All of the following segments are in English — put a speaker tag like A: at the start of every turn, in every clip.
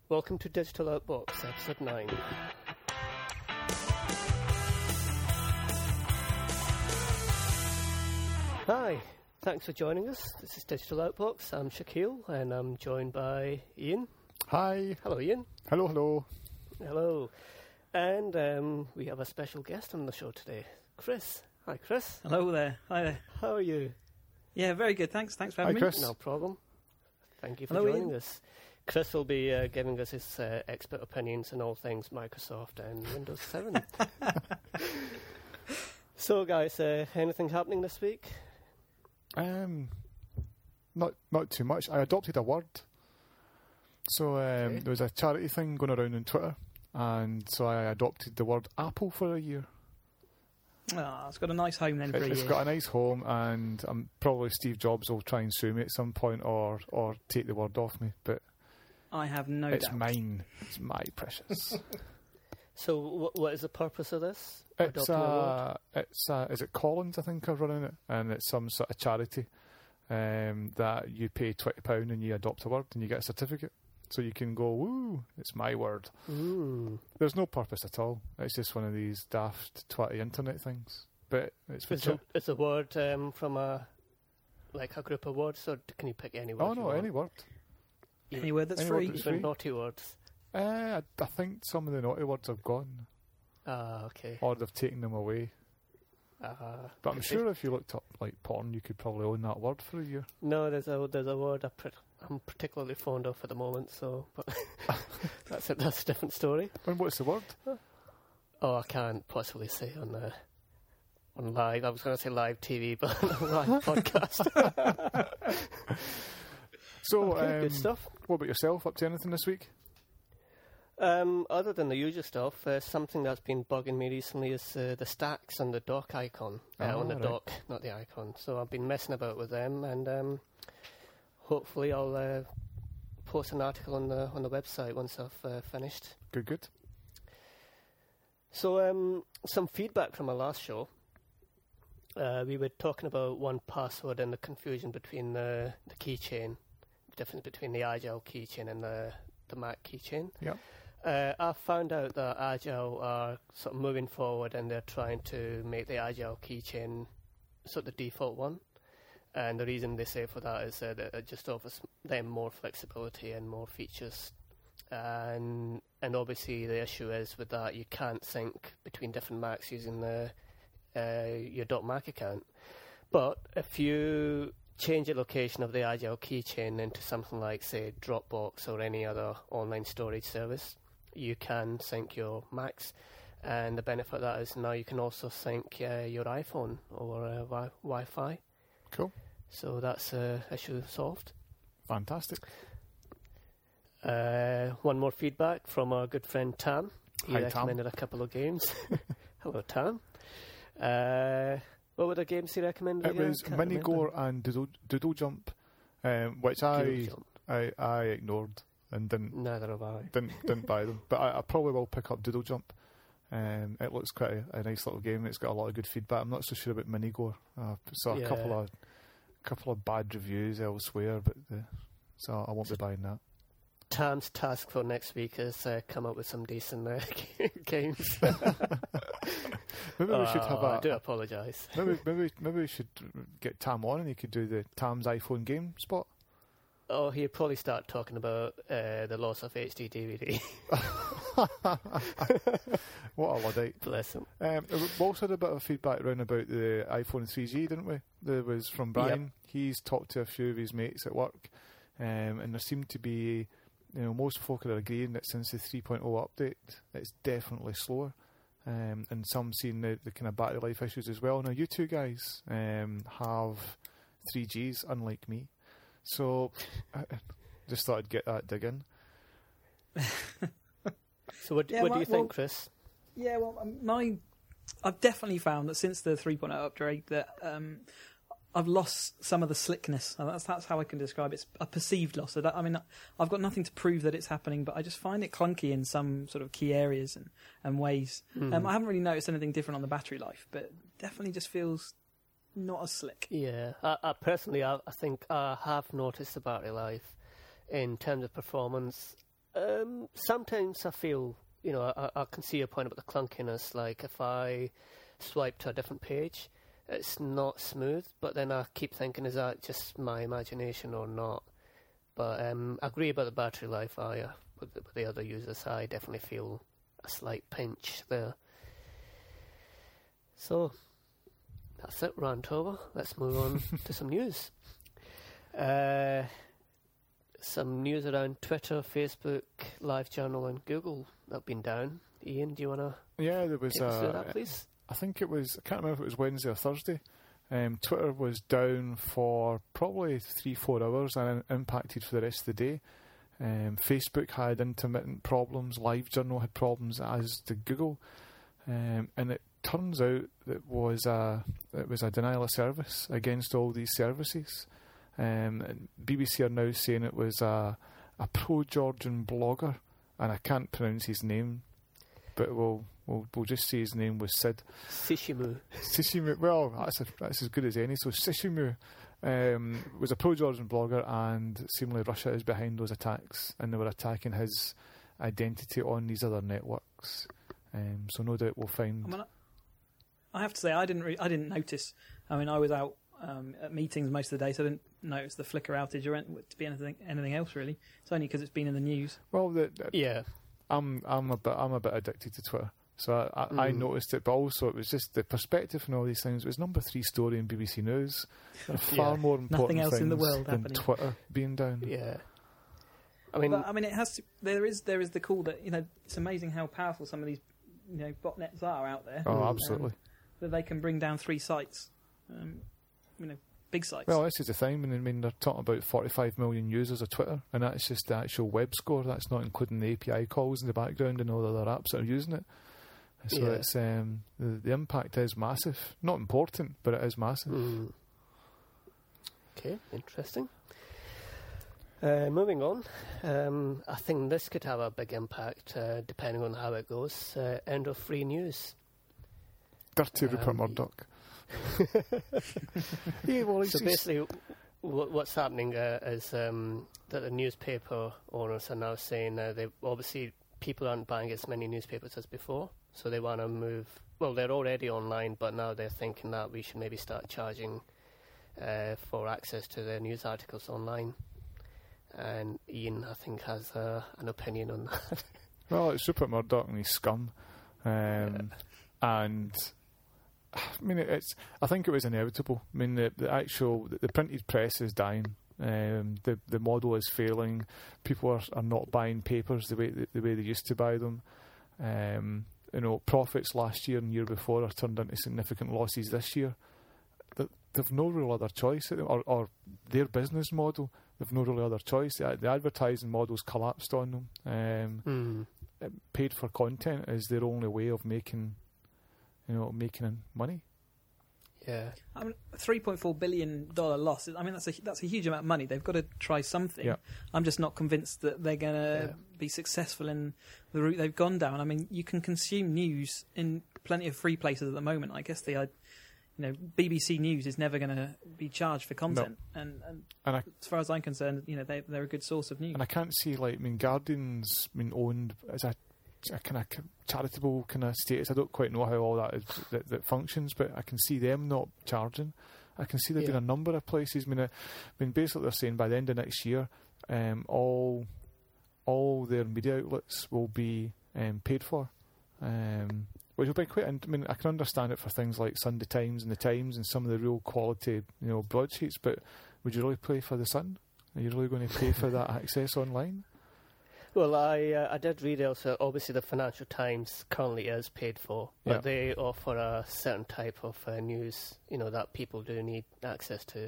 A: Welcome to Digital Outbox, Episode 9. Hi, thanks for joining us. This is Digital Outbox. I'm Shaquille, and I'm joined by Ian.
B: Hi.
A: Hello, Ian.
B: Hello, hello.
A: Hello. And we have a special guest on the show today, Chris. Hi, Chris.
C: Hello there. Hi there.
A: How are you?
C: Yeah, very good. Thanks for having
B: Hi,
C: me.
B: Chris.
A: No problem. Thank you for
C: Hello,
A: joining
C: Ian.
A: us. Chris will be giving us his expert opinions on all things Microsoft and Windows 7. So, guys, anything happening this week?
B: Not too much. I adopted a word. So
A: Okay.
B: there was a charity thing going around on Twitter, and so I adopted the word Apple for a year.
C: It's got a nice home then for a
B: It's
C: year.
B: got a nice home, and probably Steve Jobs will try and sue me at some point, or take the word off me. But
C: I have no
B: it's
C: doubt.
B: mine. It's my precious.
A: So, what is the purpose of this?
B: It's
A: Adopting a word?
B: is it Collins? I think are running it, and it's some sort of charity that you pay £20 and you adopt a word and you get a certificate, so you can go, woo, it's my word.
A: Ooh.
B: There's no purpose at all. It's just one of these daft twatty internet things. But it's for
A: It's a word from a group of words, or can you pick any word?
B: Oh
A: you
B: no,
A: want?
B: any word.
C: Any word that's
B: Any
C: free.
B: word that's
A: Even
B: free.
A: naughty words.
B: I think some of the naughty words have gone,
A: Ah, okay.
B: or they've taken them away.
A: But
B: But I'm sure if you looked up like porn, you could probably own that word for a year.
A: No, there's a word I'm particularly fond of at the moment. So, but that's a different story.
B: And what's the word?
A: Oh, I can't possibly say on live. I was going to say live TV, but on a live podcast.
B: So,
A: Okay, good stuff.
B: What about yourself? Up to anything this week?
A: Other than the usual stuff, something that's been bugging me recently is the stacks and the dock icon on the
B: right.
A: dock, not the icon. So I've been messing about with them, and hopefully I'll post an article on the website once I've finished.
B: Good.
A: So some feedback from our last show. We were talking about 1Password and the confusion between the keychain, the difference between the Agile keychain and the Mac keychain.
B: Yeah.
A: I found out that Agile are sort of moving forward, and they're trying to make the Agile keychain sort of the default one. And the reason they say for that is that it just offers them more flexibility and more features. And obviously the issue is with that you can't sync between different Macs using your .Mac account. But if you change the location of the Agile keychain into something like, say, Dropbox or any other online storage service, you can sync your Macs. And the benefit of that is now you can also sync your iPhone over Wi-Fi.
B: Cool.
A: So that's issue solved.
B: Fantastic.
A: One more feedback from our good friend Tam. He
B: Hi, Tam.
A: recommended a couple of games. Hello, Tam. What were the games he recommended?
B: It
A: again?
B: was
A: Can't remember.
B: Minigore and Doodle Jump, which
A: Doodle Jump.
B: I ignored and
A: Neither have I.
B: didn't buy them. But I probably will pick up Doodle Jump. It looks quite a nice little game. It's got a lot of good feedback. I'm not so sure about Minigore. Saw
A: Yeah.
B: a couple of bad reviews elsewhere, but so I won't be buying that.
A: Tam's task for next week is come up with some decent games.
B: Maybe we should have
A: I do apologise.
B: maybe we should get Tam on and he could do the Tam's iPhone game spot.
A: Oh, he'd probably start talking about the loss of HD DVD.
B: What a Luddite.
A: Bless him.
B: We also had a bit of feedback round about the iPhone 3G, didn't we? There was from Brian.
A: Yep.
B: He's talked to a few of his mates at work, and there seemed to be, most folk are agreeing that since the 3.0 update, it's definitely slower. And some seeing the kind of battery life issues as well. Now, you two guys have 3Gs, unlike me. So, I just thought I'd get that dig in.
A: So what do you think, Chris?
C: Yeah, well, I've definitely found that since the 3.0 upgrade that I've lost some of the slickness. That's how I can describe it. It's a perceived loss. I've got nothing to prove that it's happening, but I just find it clunky in some sort of key areas and ways. I haven't really noticed anything different on the battery life, but definitely just feels not as slick.
A: Yeah, I personally, I think I have noticed the battery life in terms of performance. Sometimes I feel, I can see your point about the clunkiness. Like if I swipe to a different page, it's not smooth. But then I keep thinking, is that just my imagination or not? But I agree about the battery life. With the other users, I definitely feel a slight pinch there. So that's it, rant over. Let's move on to some news. Some news around Twitter, Facebook, LiveJournal and Google that have been down. Ian, do you want to
B: there was
A: take us through that, please?
B: I think it was, I can't remember if it was Wednesday or Thursday. Twitter was down for probably 3-4 hours and impacted for the rest of the day. Facebook had intermittent problems, LiveJournal had problems, as did Google. And it turns out that it was a denial of service against all these services. And BBC are now saying it was a pro-Georgian blogger, and I can't pronounce his name, but we'll just say his name was Sid. Sishimu. Well, that's as good as any. So Sishimu was a pro-Georgian blogger, and seemingly Russia is behind those attacks, and they were attacking his identity on these other networks. So no doubt we'll find.
C: I have to say, I didn't notice. I mean, I was out at meetings most of the day, so I didn't notice the Flickr outage or to be anything else really. It's only because it's been in the news.
B: Well, I'm a bit addicted to Twitter, so I noticed it. But also, it was just the perspective and all these things. It was number 3 story in BBC News. There are far more important
C: else
B: things
C: in the world
B: than
C: happening.
B: Twitter being down.
A: Yeah.
C: It has to. There is the call that it's amazing how powerful some of these botnets are out there.
B: Oh, absolutely.
C: That they can bring down 3 sites. Big sites.
B: Well, this is the thing. I mean, they're talking about 45 million users of Twitter, and that's just the actual web score. That's not including the API calls in the background and all the other apps that are using it. So it's the impact is massive. Not important, but it is massive.
A: Okay, interesting. Moving on, I think this could have a big impact depending on how it goes. End of free news.
B: Dirty Rupert Murdoch.
A: So basically, what's happening is that the newspaper owners are now saying they obviously people aren't buying as many newspapers as before, so they want to move. Well, they're already online, but now they're thinking that we should maybe start charging for access to their news articles online. And Ian, I think, has an opinion on that.
B: Well, it's Rupert Murdoch and he's scum, and I mean, I think it was inevitable. I mean, the printed press is dying. The model is failing. People are not buying papers the way they used to buy them. Profits last year and year before are turned into significant losses this year. They've no real other choice, or their business model. They've no real other choice. The advertising model's collapsed on them. Paid for content is their only way of making money.
A: Yeah,
C: I mean, $3.4 billion loss. I mean, that's a huge amount of money. They've got to try something.
B: Yeah.
C: I'm just not convinced that they're going to be successful in the route they've gone down. I mean, you can consume news in plenty of free places at the moment. I guess BBC News is never going to be charged for content, and as far as I'm concerned, they're a good source of news.
B: And I can't see Guardian's owned as a kind of charitable kind of status. I don't quite know how all that is that functions, but I can see them not charging. I can see there being a number of places. I mean, basically they're saying by the end of next year, all their media outlets will be paid for, which will be quite. I mean, I can understand it for things like Sunday Times and the Times and some of the real quality, broadsheets. But would you really pay for the Sun? Are you really going to pay for that access online?
A: Well, I did read also, obviously the Financial Times currently is paid for, but they offer a certain type of news, that people do need access to.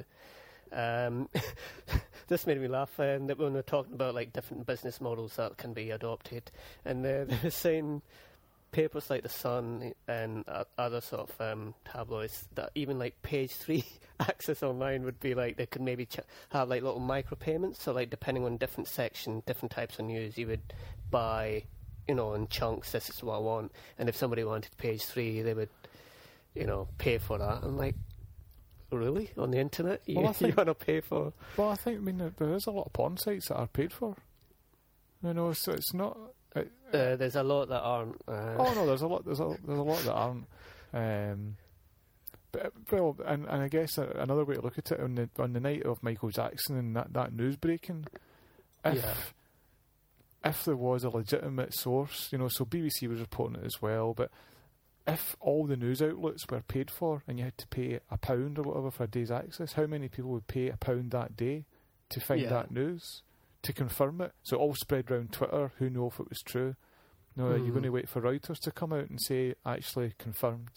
A: This made me laugh when they're talking about different business models that can be adopted, and they're saying papers like The Sun and other sort of tabloids that even page 3 access online would be they could maybe have little micropayments. So depending on different section, different types of news, you would buy, in chunks. This is what I want. And if somebody wanted page 3, they would, pay for that. I'm like, really? On the internet, you want to pay for?
B: Well, I think there is a lot of porn sites that are paid for. So it's not.
A: There's a lot that aren't.
B: Oh no, there's a lot. There's a lot that aren't. But well, and I guess another way to look at it on the night of Michael Jackson and that news breaking, if there was a legitimate source, so BBC was reporting it as well, but if all the news outlets were paid for and you had to pay £1 or whatever for a day's access, how many people would pay £1 that day to find that news, to confirm it? So it all spread around Twitter. Who knew if it was true? No, you're going to wait for Reuters to come out and say actually confirmed.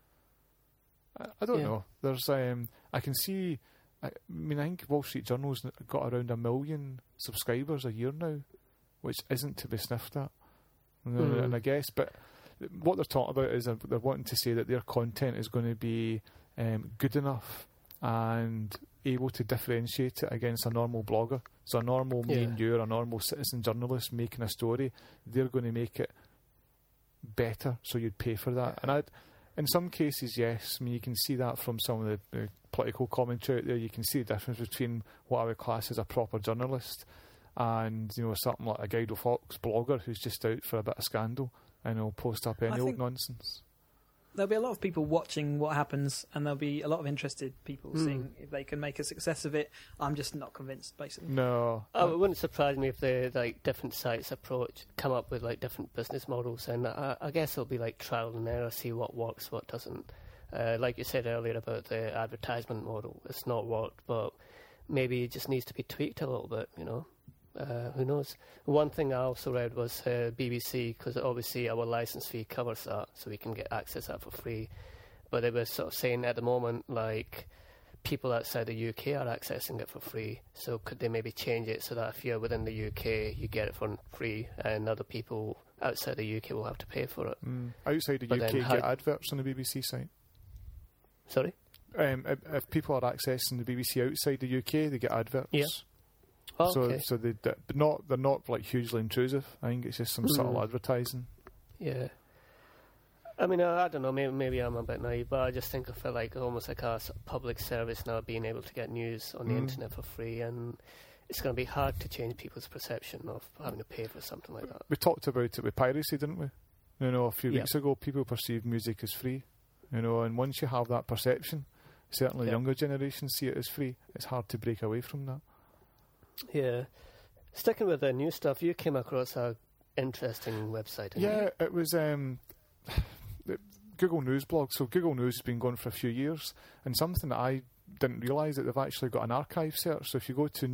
B: I don't know. There's I can see. I think Wall Street Journal's got around 1 million subscribers a year now, which isn't to be sniffed at. And I guess, but what they're talking about is they're wanting to say that their content is going to be good enough and able to differentiate it against a normal blogger. So a normal me and you, or a normal citizen journalist making a story, they're going to make it better, so you'd pay for that. And in some cases, yes. I mean, you can see that from some of the political commentary out there. You can see the difference between what I would class as a proper journalist and something like a Guido Fawkes blogger who's just out for a bit of scandal and he'll post up any old nonsense.
C: There'll be a lot of people watching what happens, and there'll be a lot of interested people seeing if they can make a success of it. I'm just not convinced, basically.
B: No.
A: It wouldn't surprise me if the different sites come up with different business models, and I guess it'll be trial and error, see what works, what doesn't. Like you said earlier about the advertisement model, it's not worked, but maybe it just needs to be tweaked a little bit, who knows? One thing I also read was BBC, because obviously our license fee covers that, so we can get access to that for free. But they were sort of saying at the moment, people outside the UK are accessing it for free. So could they maybe change it so that if you're within the UK, you get it for free, and other people outside the UK will have to pay for it?
B: Outside the UK, get adverts on the BBC site.
A: Sorry?
B: If people are accessing the BBC outside the UK, they get adverts.
A: Yeah. Oh, okay.
B: So they're not hugely intrusive. I think it's just some subtle advertising.
A: Yeah. I mean, I don't know. Maybe I'm a bit naive, but I just think of it almost like a public service now, being able to get news on the internet for free, and it's going to be hard to change people's perception of having to pay for something like that.
B: We talked about it with piracy, didn't we? A few weeks ago, people perceive music as free. And once you have that perception, certainly younger generations see it as free. It's hard to break away from that.
A: Yeah. Sticking with the new stuff, you came across an interesting website, didn't you?
B: It was Google News blog. So Google News has been going for a few years, and something that I didn't realise that they've actually got an archive search. So if you go to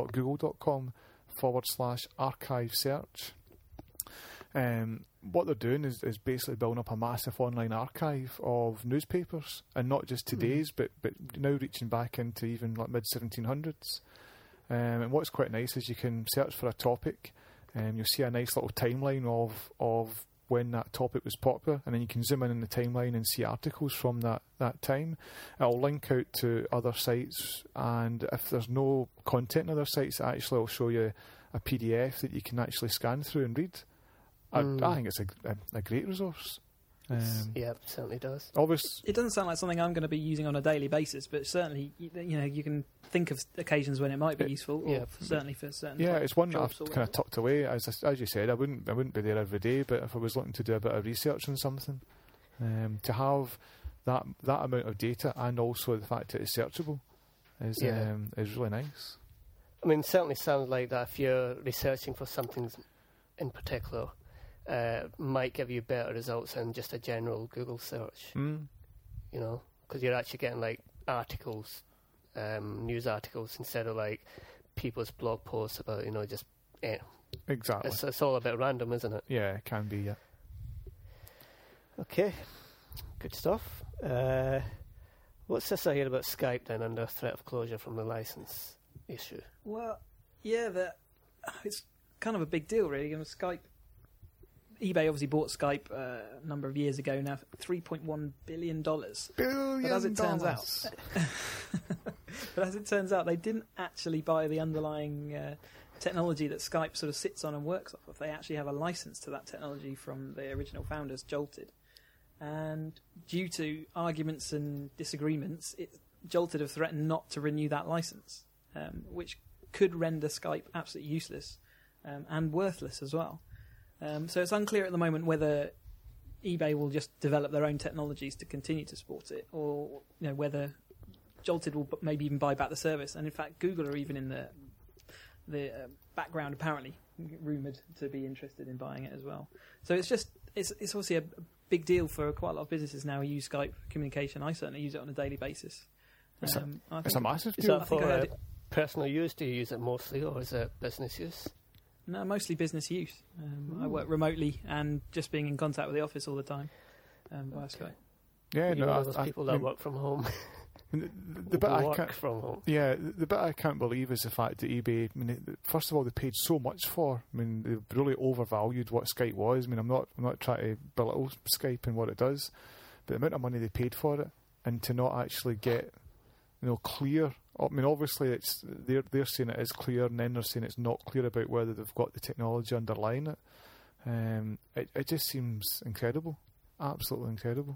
B: news.google.com/archive search, what they're doing is basically building up a massive online archive of newspapers, and not just today's, but now reaching back into even mid-1700s. And what's quite nice is you can search for a topic, and you'll see a nice little timeline of when that topic was popular, and then you can zoom in the timeline and see articles from that time. It'll link out to other sites, and if there's no content on other sites, it will show you a PDF that you can actually scan through and read. I think it's a great resource.
A: Yeah, it certainly does.
C: It doesn't sound like something I'm going to be using on a daily basis, but certainly, you can think of occasions when it might be useful. Certainly for certain.
B: Yeah, it's one that I've kind of tucked away. As you said, I wouldn't be there every day, but if I was looking to do a bit of research on something, to have that amount of data, and also the fact that it's searchable, is really nice.
A: I mean, it certainly sounds like that if you're researching for something in particular, might give you better results than just a general Google search. Because you're actually getting articles, news articles, instead of people's blog posts about just
B: exactly.
A: It's all a bit random, isn't it?
B: Yeah, it can be. Yeah.
A: Okay, good stuff. What's this I hear about Skype then, under threat of closure from the license issue?
C: Well, yeah, it's kind of a big deal, really. Skype. eBay obviously bought Skype a number of years ago now, $3.1 billion. But as it turns out, they didn't actually buy the underlying technology that Skype sort of sits on and works off of. They actually have a license to that technology from the original founders, Jolted. And due to arguments and disagreements, Jolted have threatened not to renew that license, which could render Skype absolutely useless. and worthless as well. So it's unclear at the moment whether eBay will just develop their own technologies to continue to support it, or whether Jolted will maybe even buy back the service. And in fact, Google are even in the background, apparently rumoured to be interested in buying it as well. So it's obviously a big deal for quite a lot of businesses now who use Skype for communication. I certainly use it on a daily basis.
B: It's a massive
A: Is
B: deal.
A: that for personal use? Do you use it mostly, or is it business use?
C: No, mostly business use. I work remotely and just being in contact with the office all the time via Skype.
B: Yeah,
A: You're one of those people that work from home.
B: The bit I can't,
A: from home.
B: Yeah, the bit I can't believe is the fact that eBay, first of all, they paid so much for. They really overvalued what Skype was. I'm not trying to belittle Skype and what it does, but the amount of money they paid for it, and to not actually get, clear. Obviously, they're saying it is clear, and then they're saying it's not clear about whether they've got the technology underlying it. It just seems incredible, absolutely incredible.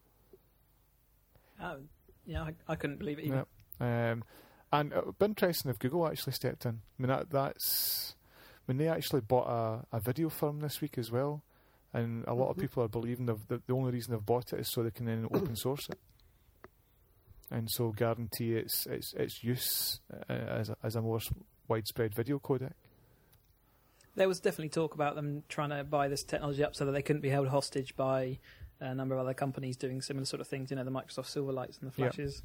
C: Yeah, I couldn't believe it either.
B: Yeah. And it would be interesting if Google actually stepped in. They actually bought a video firm this week as well, and a lot of people are believing that the only reason they've bought it is so they can then open source it, and so guarantee its use as a more widespread video codec.
C: There was definitely talk about them trying to buy this technology up so that they couldn't be held hostage by a number of other companies doing similar sort of things, the Microsoft Silverlights and the Flashes.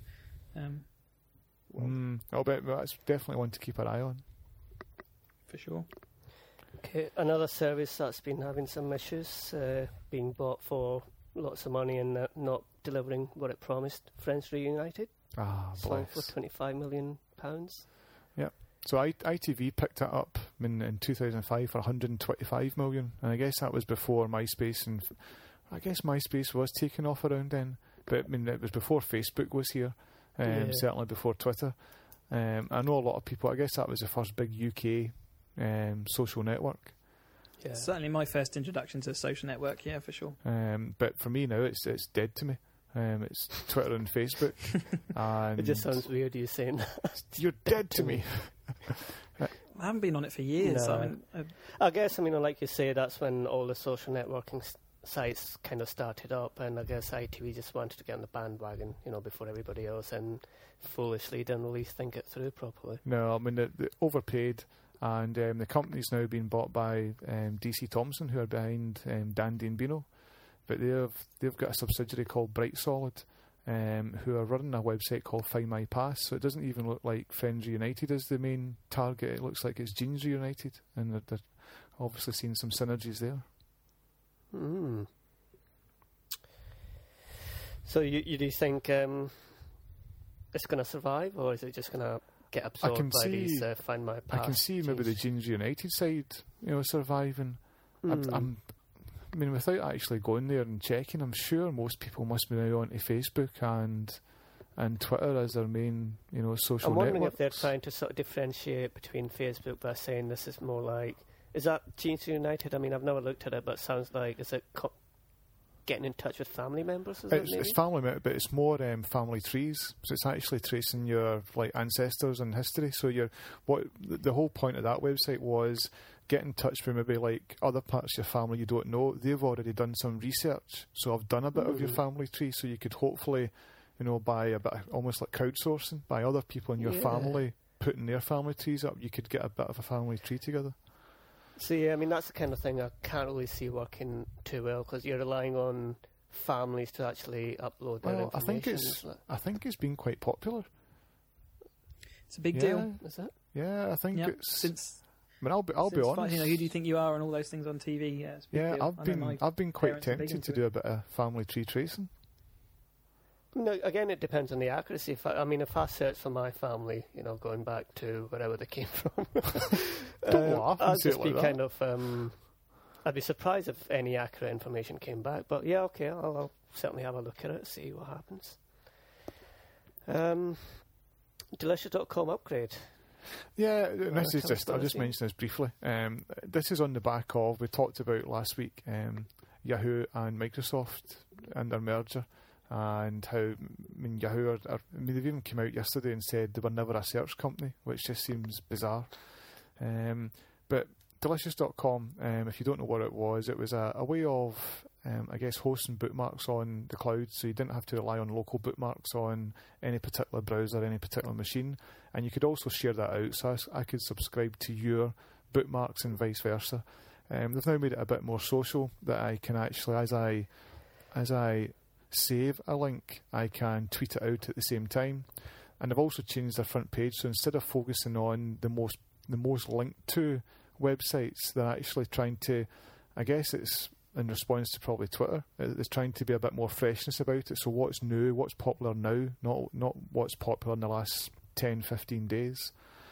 B: I'll bet that's definitely one to keep an eye on.
C: For sure.
A: Okay, another service that's been having some issues, being bought for lots of money and not delivering what it promised. Friends Reunited. Sold for £25 million.
B: Yeah. So ITV picked it up in 2005 for £125 million, and I guess that was before MySpace, and I guess MySpace was taken off around then, but it was before Facebook was here, certainly before Twitter. I know a lot of people, I guess that was the first big UK social network.
C: Yeah. Certainly my first introduction to a social network, yeah, for sure.
B: But for me now, it's dead to me. It's Twitter and Facebook. And
A: it just sounds weird you saying that.
B: You're dead to me.
C: I haven't been on it for years.
A: No. I guess, like you say, that's when all the social networking sites kind of started up, and I guess ITV just wanted to get on the bandwagon, before everybody else, and foolishly didn't really think it through properly.
B: No, they overpaid, and the company's now been bought by DC Thomson, who are behind Dandy and Beano, but they've got a subsidiary called Bright Solid, who are running a website called Find My Pass. So it doesn't even look like Friends Reunited is the main target. It looks like it's Jeans Reunited, and they're obviously seeing some synergies there.
A: So you do think it's going to survive, or is it just going to get absorbed by these Find My Pass?
B: I can see maybe the Jeans Reunited side, surviving. Without actually going there and checking, I'm sure most people must be now onto Facebook and Twitter as their main, social networks.
A: I'm wondering if they're trying to sort of differentiate between Facebook by saying this is more like... Is that Jeans United? I've never looked at it, but it sounds like... Is it getting in touch with family members?
B: It's family members, but it's more family trees. So it's actually tracing your ancestors and history. So the whole point of that website was get in touch with maybe other parts of your family you don't know. They've already done some research, so I've done a bit of your family tree, so you could hopefully, by a bit of, almost like crowdsourcing, by other people in your family putting their family trees up, you could get a bit of a family tree together.
A: So that's the kind of thing I can't really see working too well, because you're relying on families to actually upload their information.
B: I think it's been quite popular.
C: It's a big deal.
A: Is it?
B: Yeah, I think it's
C: since.
B: I'll be honest.
C: Who do you think you are, and all those things on TV? Yeah, it's a big deal.
B: I've been quite tempted to do a bit of family tree tracing.
A: No, again, it depends on the accuracy. If I search for my family, going back to wherever they came from,
B: don't laugh.
A: I'd just be kind of. I'd be surprised if any accurate information came back. But yeah, okay, I'll certainly have a look at it, see what happens. Delicious.com upgrade.
B: Yeah, this is just... I'll just mention this briefly. This is on the back of... We talked about last week Yahoo and Microsoft and their merger, and how Yahoo they've even come out yesterday and said they were never a search company, which just seems bizarre. But Delicious.com, if you don't know what it was a way of, I guess, hosting bookmarks on the cloud, so you didn't have to rely on local bookmarks on any particular browser, any particular machine, and you could also share that out, so I could subscribe to your bookmarks and vice versa. They've now made it a bit more social, that I can actually, as I save a link, I can tweet it out at the same time. And they've also changed their front page, so instead of focusing on the most linked to websites, they're actually trying to, I guess it's in response to probably Twitter, it's trying to be a bit more freshness about it. So what's new, what's popular now, not what's popular in the last 10, 15 days.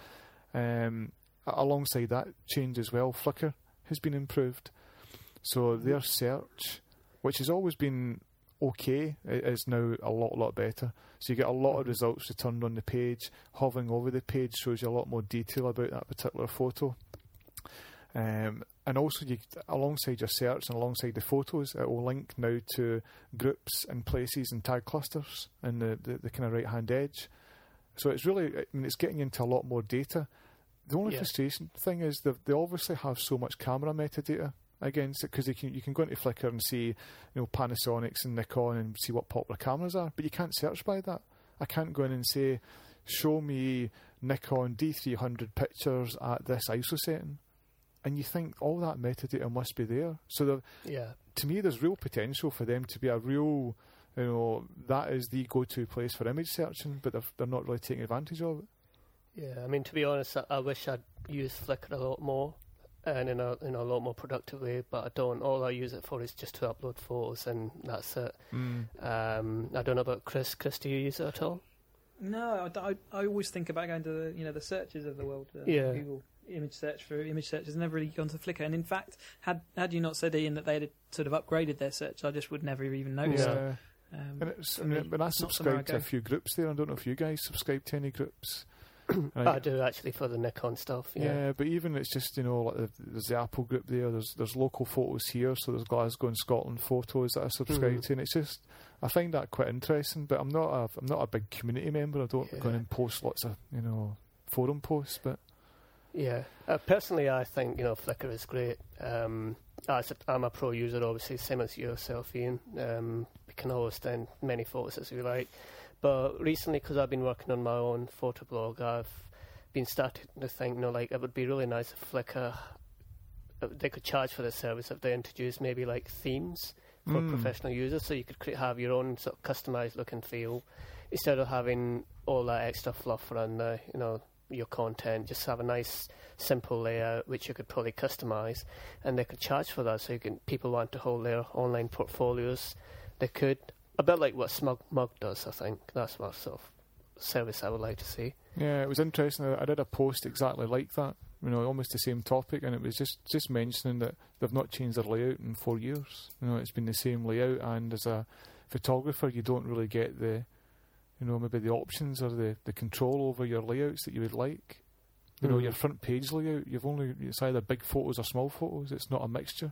B: Alongside that change as well, Flickr has been improved. So their search, which has always been okay, it is now a lot better. So you get a lot of results returned on the page. Hovering over the page shows you a lot more detail about that particular photo. And also, alongside your search and alongside the photos, it will link now to groups and places and tag clusters in the kind of right-hand edge. So it's really, it's getting into a lot more data. The only frustration thing is they obviously have so much camera metadata against it, because you can go into Flickr and see, Panasonics and Nikon and see what popular cameras are, but you can't search by that. I can't go in and say, show me Nikon D300 pictures at this ISO setting. And you think all that metadata must be there. So to me, there's real potential for them to be a real, that is the go-to place for image searching, but they're not really taking advantage of it.
A: Yeah, to be honest, I wish I'd used Flickr a lot more and in a lot more productive way, but I don't. All I use it for is just to upload photos, and that's it. I don't know about Chris. Chris, do you use it at all?
C: No, I always think about going to the searches of the world. Google image search for image search has never really gone to Flickr, and in fact, had you not said, Ian, that they had sort of upgraded their search, I just would never even notice it.
B: But I subscribe to a few groups there. I don't know if you guys subscribe to any groups.
A: I do, actually, for the Nikon stuff.
B: Yeah, but even it's just, like there's the Apple group there. There's local photos here, so there's Glasgow and Scotland photos that I subscribe to, and it's just, I find that quite interesting. But I'm not a big community member. I don't go in and post lots of forum posts, but.
A: Yeah, personally, I think Flickr is great. I'm a pro user, obviously, same as yourself, Ian. We can always send many photos as we like, but recently, because I've been working on my own photo blog, I've been starting to think, it would be really nice if Flickr, they could charge for the service if they introduced maybe like themes for professional users, so you could have your own sort of customized look and feel instead of having all that extra fluff around the your content. Just have a nice simple layout which you could probably customize, and they could charge for that. So people want to hold their online portfolios, they could, a bit like what SmugMug does. I think that's what sort of service I would like to see.
B: Yeah, it was interesting. I did a post exactly like that, almost the same topic, and it was just mentioning that they've not changed their layout in 4 years. It's been the same layout, and as a photographer you don't really get the maybe the options or the control over your layouts that you would like. Your front page layout, it's either big photos or small photos. It's not a mixture.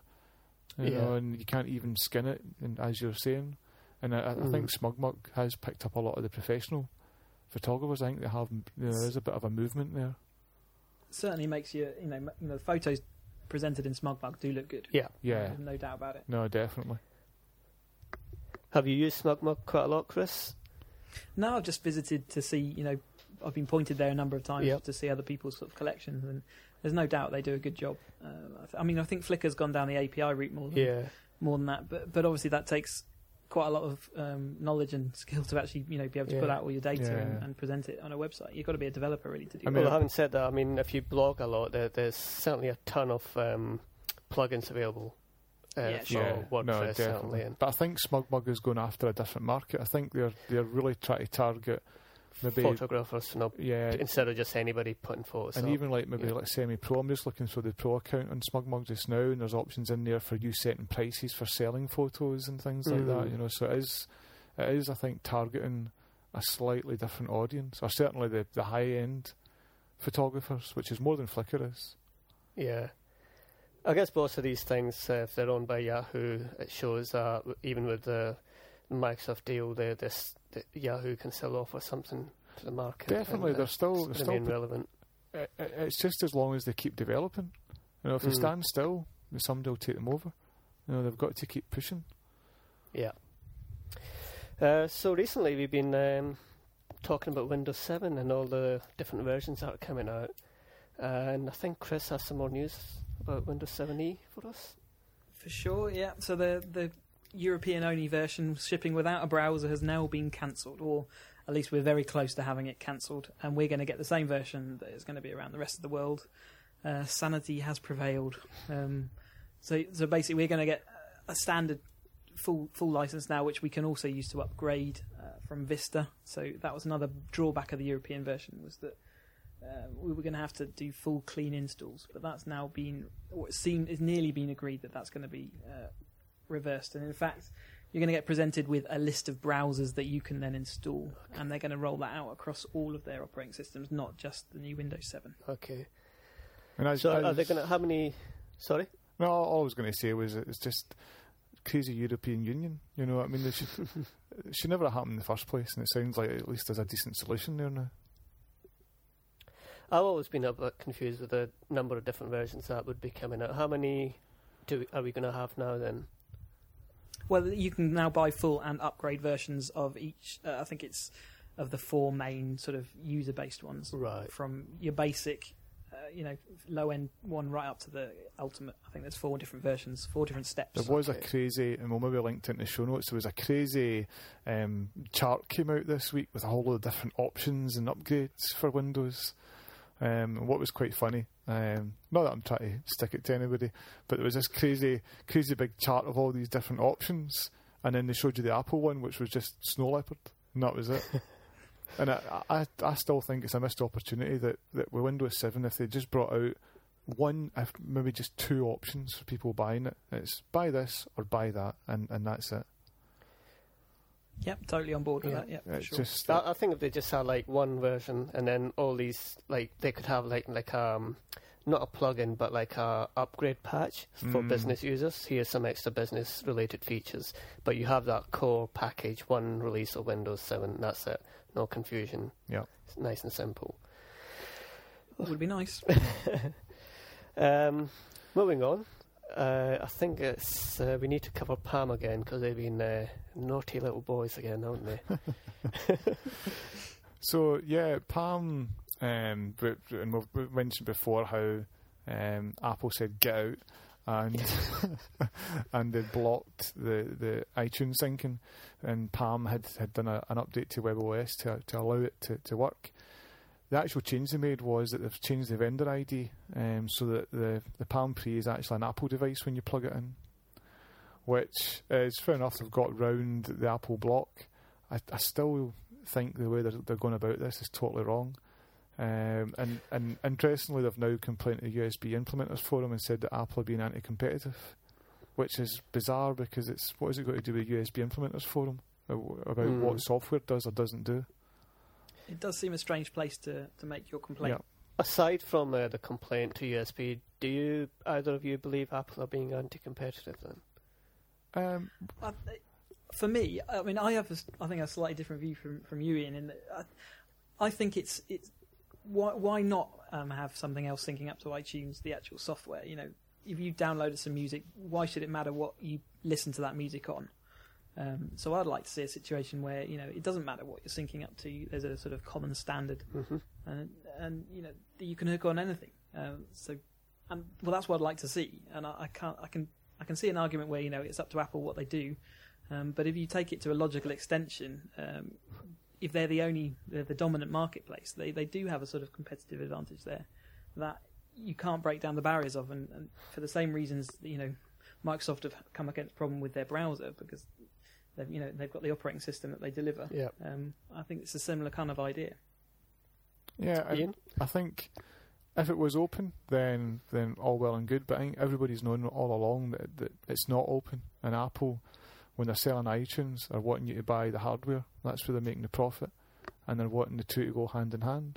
B: And you can't even skin it, as you're saying. And I think SmugMug has picked up a lot of the professional photographers. I think they have. There's a bit of a movement there.
C: It certainly makes you, the photos presented in SmugMug do look good.
B: Yeah.
C: There's no doubt about it.
B: No, definitely.
A: Have you used SmugMug quite a lot, Chris?
C: No, I've just visited to see, I've been pointed there a number of times to see other people's sort of collections, and there's no doubt they do a good job. I think Flickr's gone down the API route more than that, but obviously that takes quite a lot of knowledge and skill to actually, be able to put out all your data and present it on a website. You've got to be a developer really to do that.
A: Well, having said that, if you blog a lot, there's certainly a ton of plugins available. WordPress, certainly.
B: But I think SmugMug is going after a different market. I think they're really trying to target maybe
A: photographers, instead of just anybody putting photos
B: and
A: up.
B: Even like semi-pro. I'm just looking for the pro account on SmugMug just now, and there's options in there for you setting prices for selling photos and things like that. So it is I think targeting a slightly different audience, or certainly the high-end photographers, which is more than Flickr is.
A: Yeah. I guess both of these things, if they're owned by Yahoo, it shows even with the Microsoft deal, Yahoo can still offer something to the market.
B: Definitely, they're still
A: relevant.
B: It's just as long as they keep developing. If they stand still, somebody will take them over. They've got to keep pushing.
A: Yeah. So recently we've been talking about Windows 7 and all the different versions that are coming out. And I think Chris has some more news about Windows 7e for us.
C: For sure, yeah. So the European-only version shipping without a browser has now been cancelled, or at least we're very close to having it cancelled. And we're going to get the same version that is going to be around the rest of the world. Sanity has prevailed. So basically we're going to get a standard full license now, which we can also use to upgrade from Vista. So that was another drawback of the European version, was that we were going to have to do full clean installs, but that's now been, or it seems, is nearly been agreed that that's going to be reversed. And in fact, you're going to get presented with a list of browsers that you can then install, and they're going to roll that out across all of their operating systems, not just the new Windows 7.
A: Okay.
B: And
A: So are they going to, how many, sorry?
B: No, all I was going to say was it's just crazy European Union. I mean, it should never have happened in the first place, and it sounds like at least there's a decent solution there now.
A: I've always been a bit confused with the number of different versions that would be coming out. How many are we going to have now then?
C: Well, you can now buy full and upgrade versions of each. I think it's of the 4 main sort of user-based ones.
A: Right.
C: From your basic, low-end one right up to the ultimate. I think there's 4 different versions, 4 different steps.
B: There was a crazy, and we'll maybe link it in the show notes, there was a crazy chart came out this week with a whole lot of different options and upgrades for Windows. And what was quite funny, not that I'm trying to stick it to anybody, but there was this crazy big chart of all these different options, and then they showed you the Apple one, which was just Snow Leopard, and that was it. And I still think it's a missed opportunity that with Windows 7, if they just brought out one, if maybe just 2 options for people buying it, it's buy this or buy that, and that's it.
C: Yep, totally on board with that. Yeah, for sure.
B: Just,
A: I think if they just had like one version, and then all these, like they could have like not a plugin, but like a upgrade patch for business users. Here's some extra business related features, but you have that core package, one release of Windows 7. That's it. No confusion.
B: Yeah,
A: it's nice and simple.
C: Would be nice.
A: Moving on. I think it's we need to cover Palm again, because they've been naughty little boys again, haven't they?
B: So yeah, Palm, and we've mentioned before how Apple said get out, and and they blocked the iTunes syncing, and Palm had done an update to WebOS to allow it to work. The actual change they made was that they've changed the vendor ID so that the Palm Pre is actually an Apple device when you plug it in, which is fair enough. They've got round the Apple block. I still think the way they're going about this is totally wrong. And interestingly, they've now complained to the USB implementers forum and said that Apple are being anti-competitive, which is bizarre because what has it got to do with USB implementers forum about what software does or doesn't do?
C: It does seem a strange place to make your complaint.
B: Yeah.
A: Aside from the complaint to USB, do either of you believe Apple are being anti-competitive then?
C: For me, I mean, I think a slightly different view from you, Ian. In that I think it's why not have something else syncing up to iTunes, the actual software? If you downloaded some music, why should it matter what you listen to that music on? So I'd like to see a situation where it doesn't matter what you're syncing up to. There's a sort of common standard, and you can hook on anything. Well, that's what I'd like to see. And I can see an argument where it's up to Apple what they do, but if you take it to a logical extension, if they're the dominant marketplace, they do have a sort of competitive advantage there that you can't break down the barriers of, and for the same reasons Microsoft have come against a problem with their browser because they've got the operating system that they deliver.
A: Yeah.
C: I think it's a similar kind of idea.
B: Yeah, I think if it was open, then all well and good. But I think everybody's known all along that it's not open. And Apple, when they're selling iTunes, are wanting you to buy the hardware. That's where they're making the profit, and they're wanting the two to go hand in hand.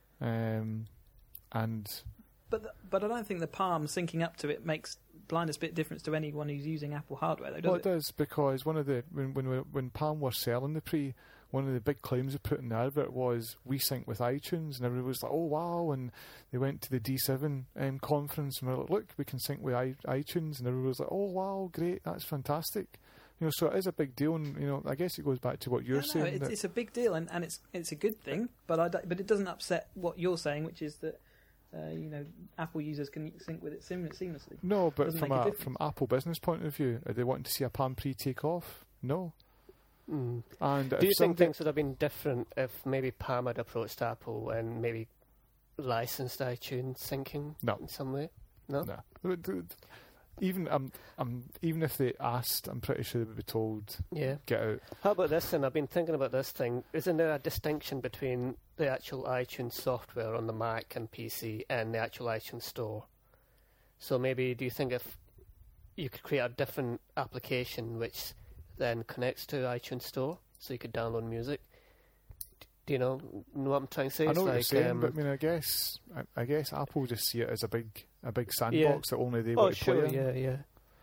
C: But I don't think the Palm syncing up to it makes blindest bit difference to anyone who's using Apple hardware, though, does it?
B: Well, it does, because one of the when Palm were selling the Pre, one of the big claims they put in the advert was we sync with iTunes, and everybody was like, oh wow, and they went to the D7 conference and were like, look, we can sync with iTunes, and everybody was like, oh wow, great, that's fantastic. So it is a big deal, and I guess it goes back to what you're saying.
C: It's a big deal, and it's a good thing, but it doesn't upset what you're saying, which is that Apple users can sync with it seamlessly.
B: No, but from Apple business point of view, are they wanting to see a Palm Pre take off? No.
A: Mm.
B: And
A: do you think things would have been different if maybe Palm had approached Apple and maybe licensed iTunes syncing in some way? No. Even if they asked, I'm pretty sure they would be told, get out. How about this? And I've been thinking about this thing. Isn't there a distinction between the actual iTunes software on the Mac and PC and the actual iTunes store? So maybe, do you think if you could create a different application which then connects to iTunes store, so you could download music? Do you know what I'm trying to say?
B: I know what you're saying, but I guess Apple just see it as a big sandbox that only they want to play in.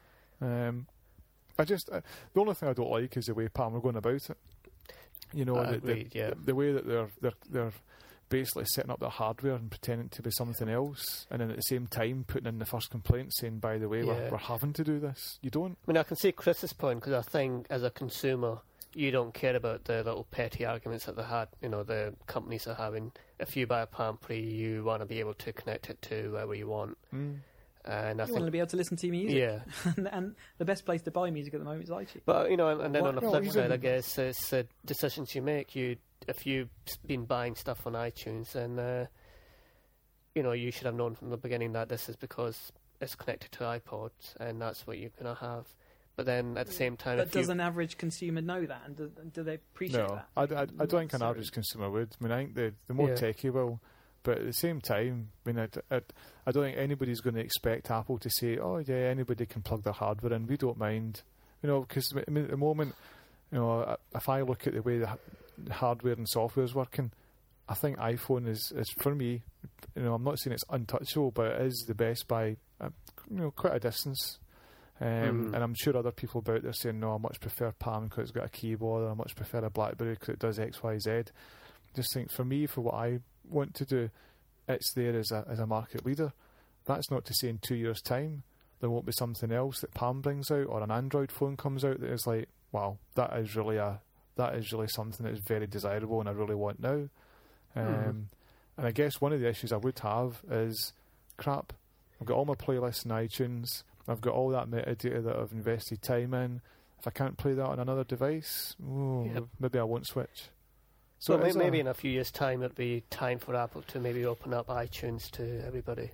B: The only thing I don't like is the way Palm are going about it. The way that they're basically setting up their hardware and pretending to be something else, and then at the same time putting in the first complaint saying, by the way, we're having to do this. You don't.
A: I mean, I can see Chris's point, because I think as a consumer, you don't care about the little petty arguments that they had. The companies are having. If you buy a Palm Pre, you want to be able to connect it to wherever you want.
C: And you want to be able to listen to music.
A: Yeah.
C: and the best place to buy music at the moment is iTunes.
A: But and then on the flip side, I guess it's decisions you make. If you've been buying stuff on iTunes, then you should have known from the beginning that this is because it's connected to iPods, and that's what you're going to have. But then at the same time,
C: but does an average consumer know that, and do they appreciate that?
B: I don't think an average consumer would. I think the more techie will. But at the same time, I don't think anybody's going to expect Apple to say, oh yeah, anybody can plug their hardware in. We don't mind, because at the moment, if I look at the way the hardware and software is working, I think iPhone is for me. I'm not saying it's untouchable, but it is the best by quite a distance. And I'm sure other people about there saying, no, I much prefer Palm because it's got a keyboard, or I much prefer a BlackBerry because it does X, Y, Z. Just think, for me, for what I want to do, it's there as a market leader. That's not to say in 2 years' time there won't be something else that Palm brings out, or an Android phone comes out that is like, wow, that is really something that is very desirable and I really want now. And I guess one of the issues I would have is, crap, I've got all my playlists in iTunes, I've got all that metadata that I've invested time in. If I can't play that on another device, maybe I won't switch.
A: So maybe in a few years' time, it'll be time for Apple to maybe open up iTunes to everybody.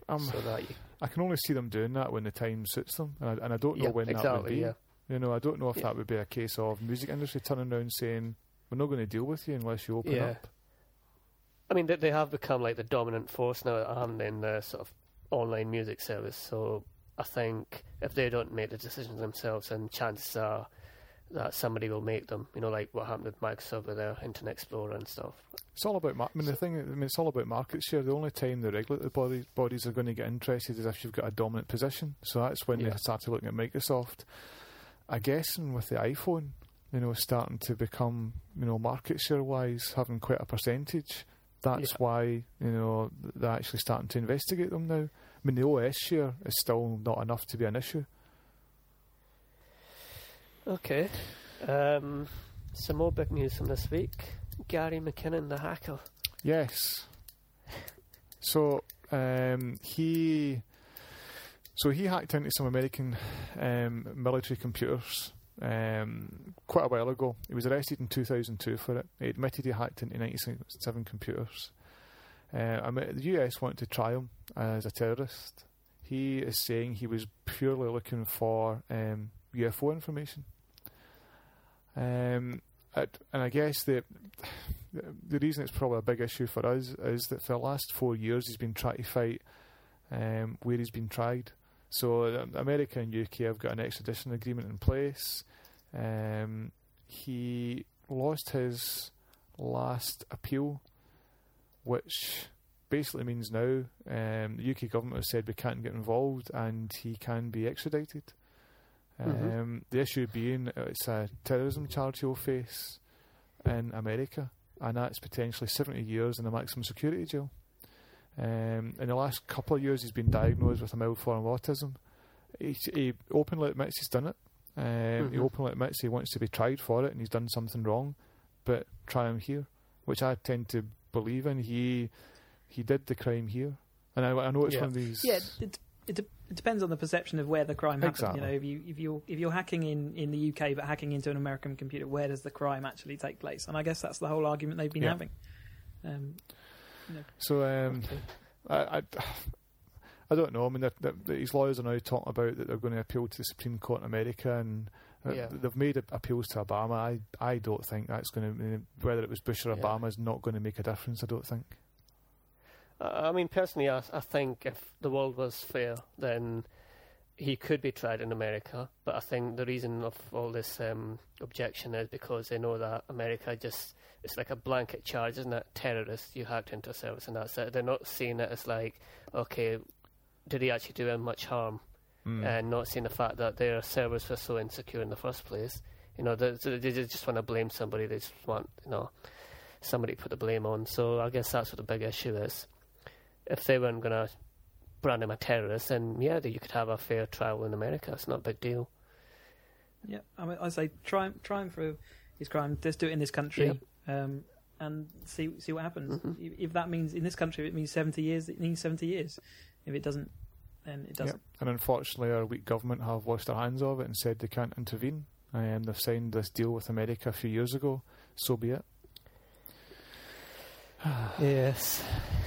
B: I can only see them doing that when the time suits them, and I don't know when that would be.
A: Yeah.
B: I don't know if that would be a case of music industry turning around saying, we're not going to deal with you unless you open up.
A: I mean, they have become like the dominant force now, aren't they, in the sort of online music service. So I think if they don't make the decisions themselves, then chances are that somebody will make them. Like what happened with Microsoft with their Internet Explorer and stuff.
B: It's all about. It's all about market share. The only time the regulatory bodies are going to get interested is if you've got a dominant position. So that's when they started looking at Microsoft. I guess, and with the iPhone, starting to become, market share wise, having quite a percentage. That's why they're actually starting to investigate them now. I mean, the OS share is still not enough to be an issue.
A: Okay. Some more big news from this week. Gary McKinnon, the hacker.
B: Yes. So he hacked into some American military computers quite a while ago. He was arrested in 2002 for it. He admitted he hacked into 97 computers. The US wanted to try him as a terrorist. He is saying he was purely looking for UFO information. And I guess the reason it's probably a big issue for us is that for the last 4 years he's been trying to fight where he's been tried. So America and UK have got an extradition agreement in place. He lost his last appeal, which basically means now the UK government has said we can't get involved and he can be extradited. The issue being it's a terrorism charge he'll face, in America, and that's potentially 70 years in a maximum security jail. In the last couple of years, he's been diagnosed with a mild form of autism. He openly admits he's done it. He openly admits he wants to be tried for it, and he's done something wrong, but try him here, which I tend to believe in. He did the crime here, and I know it's one of these.
C: Yeah, it depends on the perception of where the crime happened.
B: Exactly.
C: You know, if you're hacking in the UK but hacking into an American computer, where does the crime actually take place? And I guess that's the whole argument they've been having.
B: So I don't know. I mean, his lawyers are now talking about that they're going to appeal to the Supreme Court in America, and they've made appeals to Obama. I don't think that's going to, whether it was Bush or Obama, is not going to make a difference. I don't think.
A: I mean, personally, I think if the world was fair, then he could be tried in America. But I think the reason of all this objection is because they know that America it's like a blanket charge, isn't it? Terrorist, you hacked into a service and that's it. They're not seeing it as like, okay, did he actually do him much harm? And not seeing the fact that their servers were so insecure in the first place. You know, they just want to blame somebody. They just want, somebody to put the blame on. So I guess that's what the big issue is. If they weren't going to brand him a terrorist, then you could have a fair trial in America. It's not a big deal.
C: Yeah, I mean, I say try him for his crime. Just do it in this country, and see what happens. If that means in this country, if it means 70 years, it means 70 years. If it doesn't, then it doesn't.
B: Yep. And unfortunately, our weak government have washed their hands of it and said they can't intervene. They've signed this deal with America a few years ago. So be it.
A: Yes.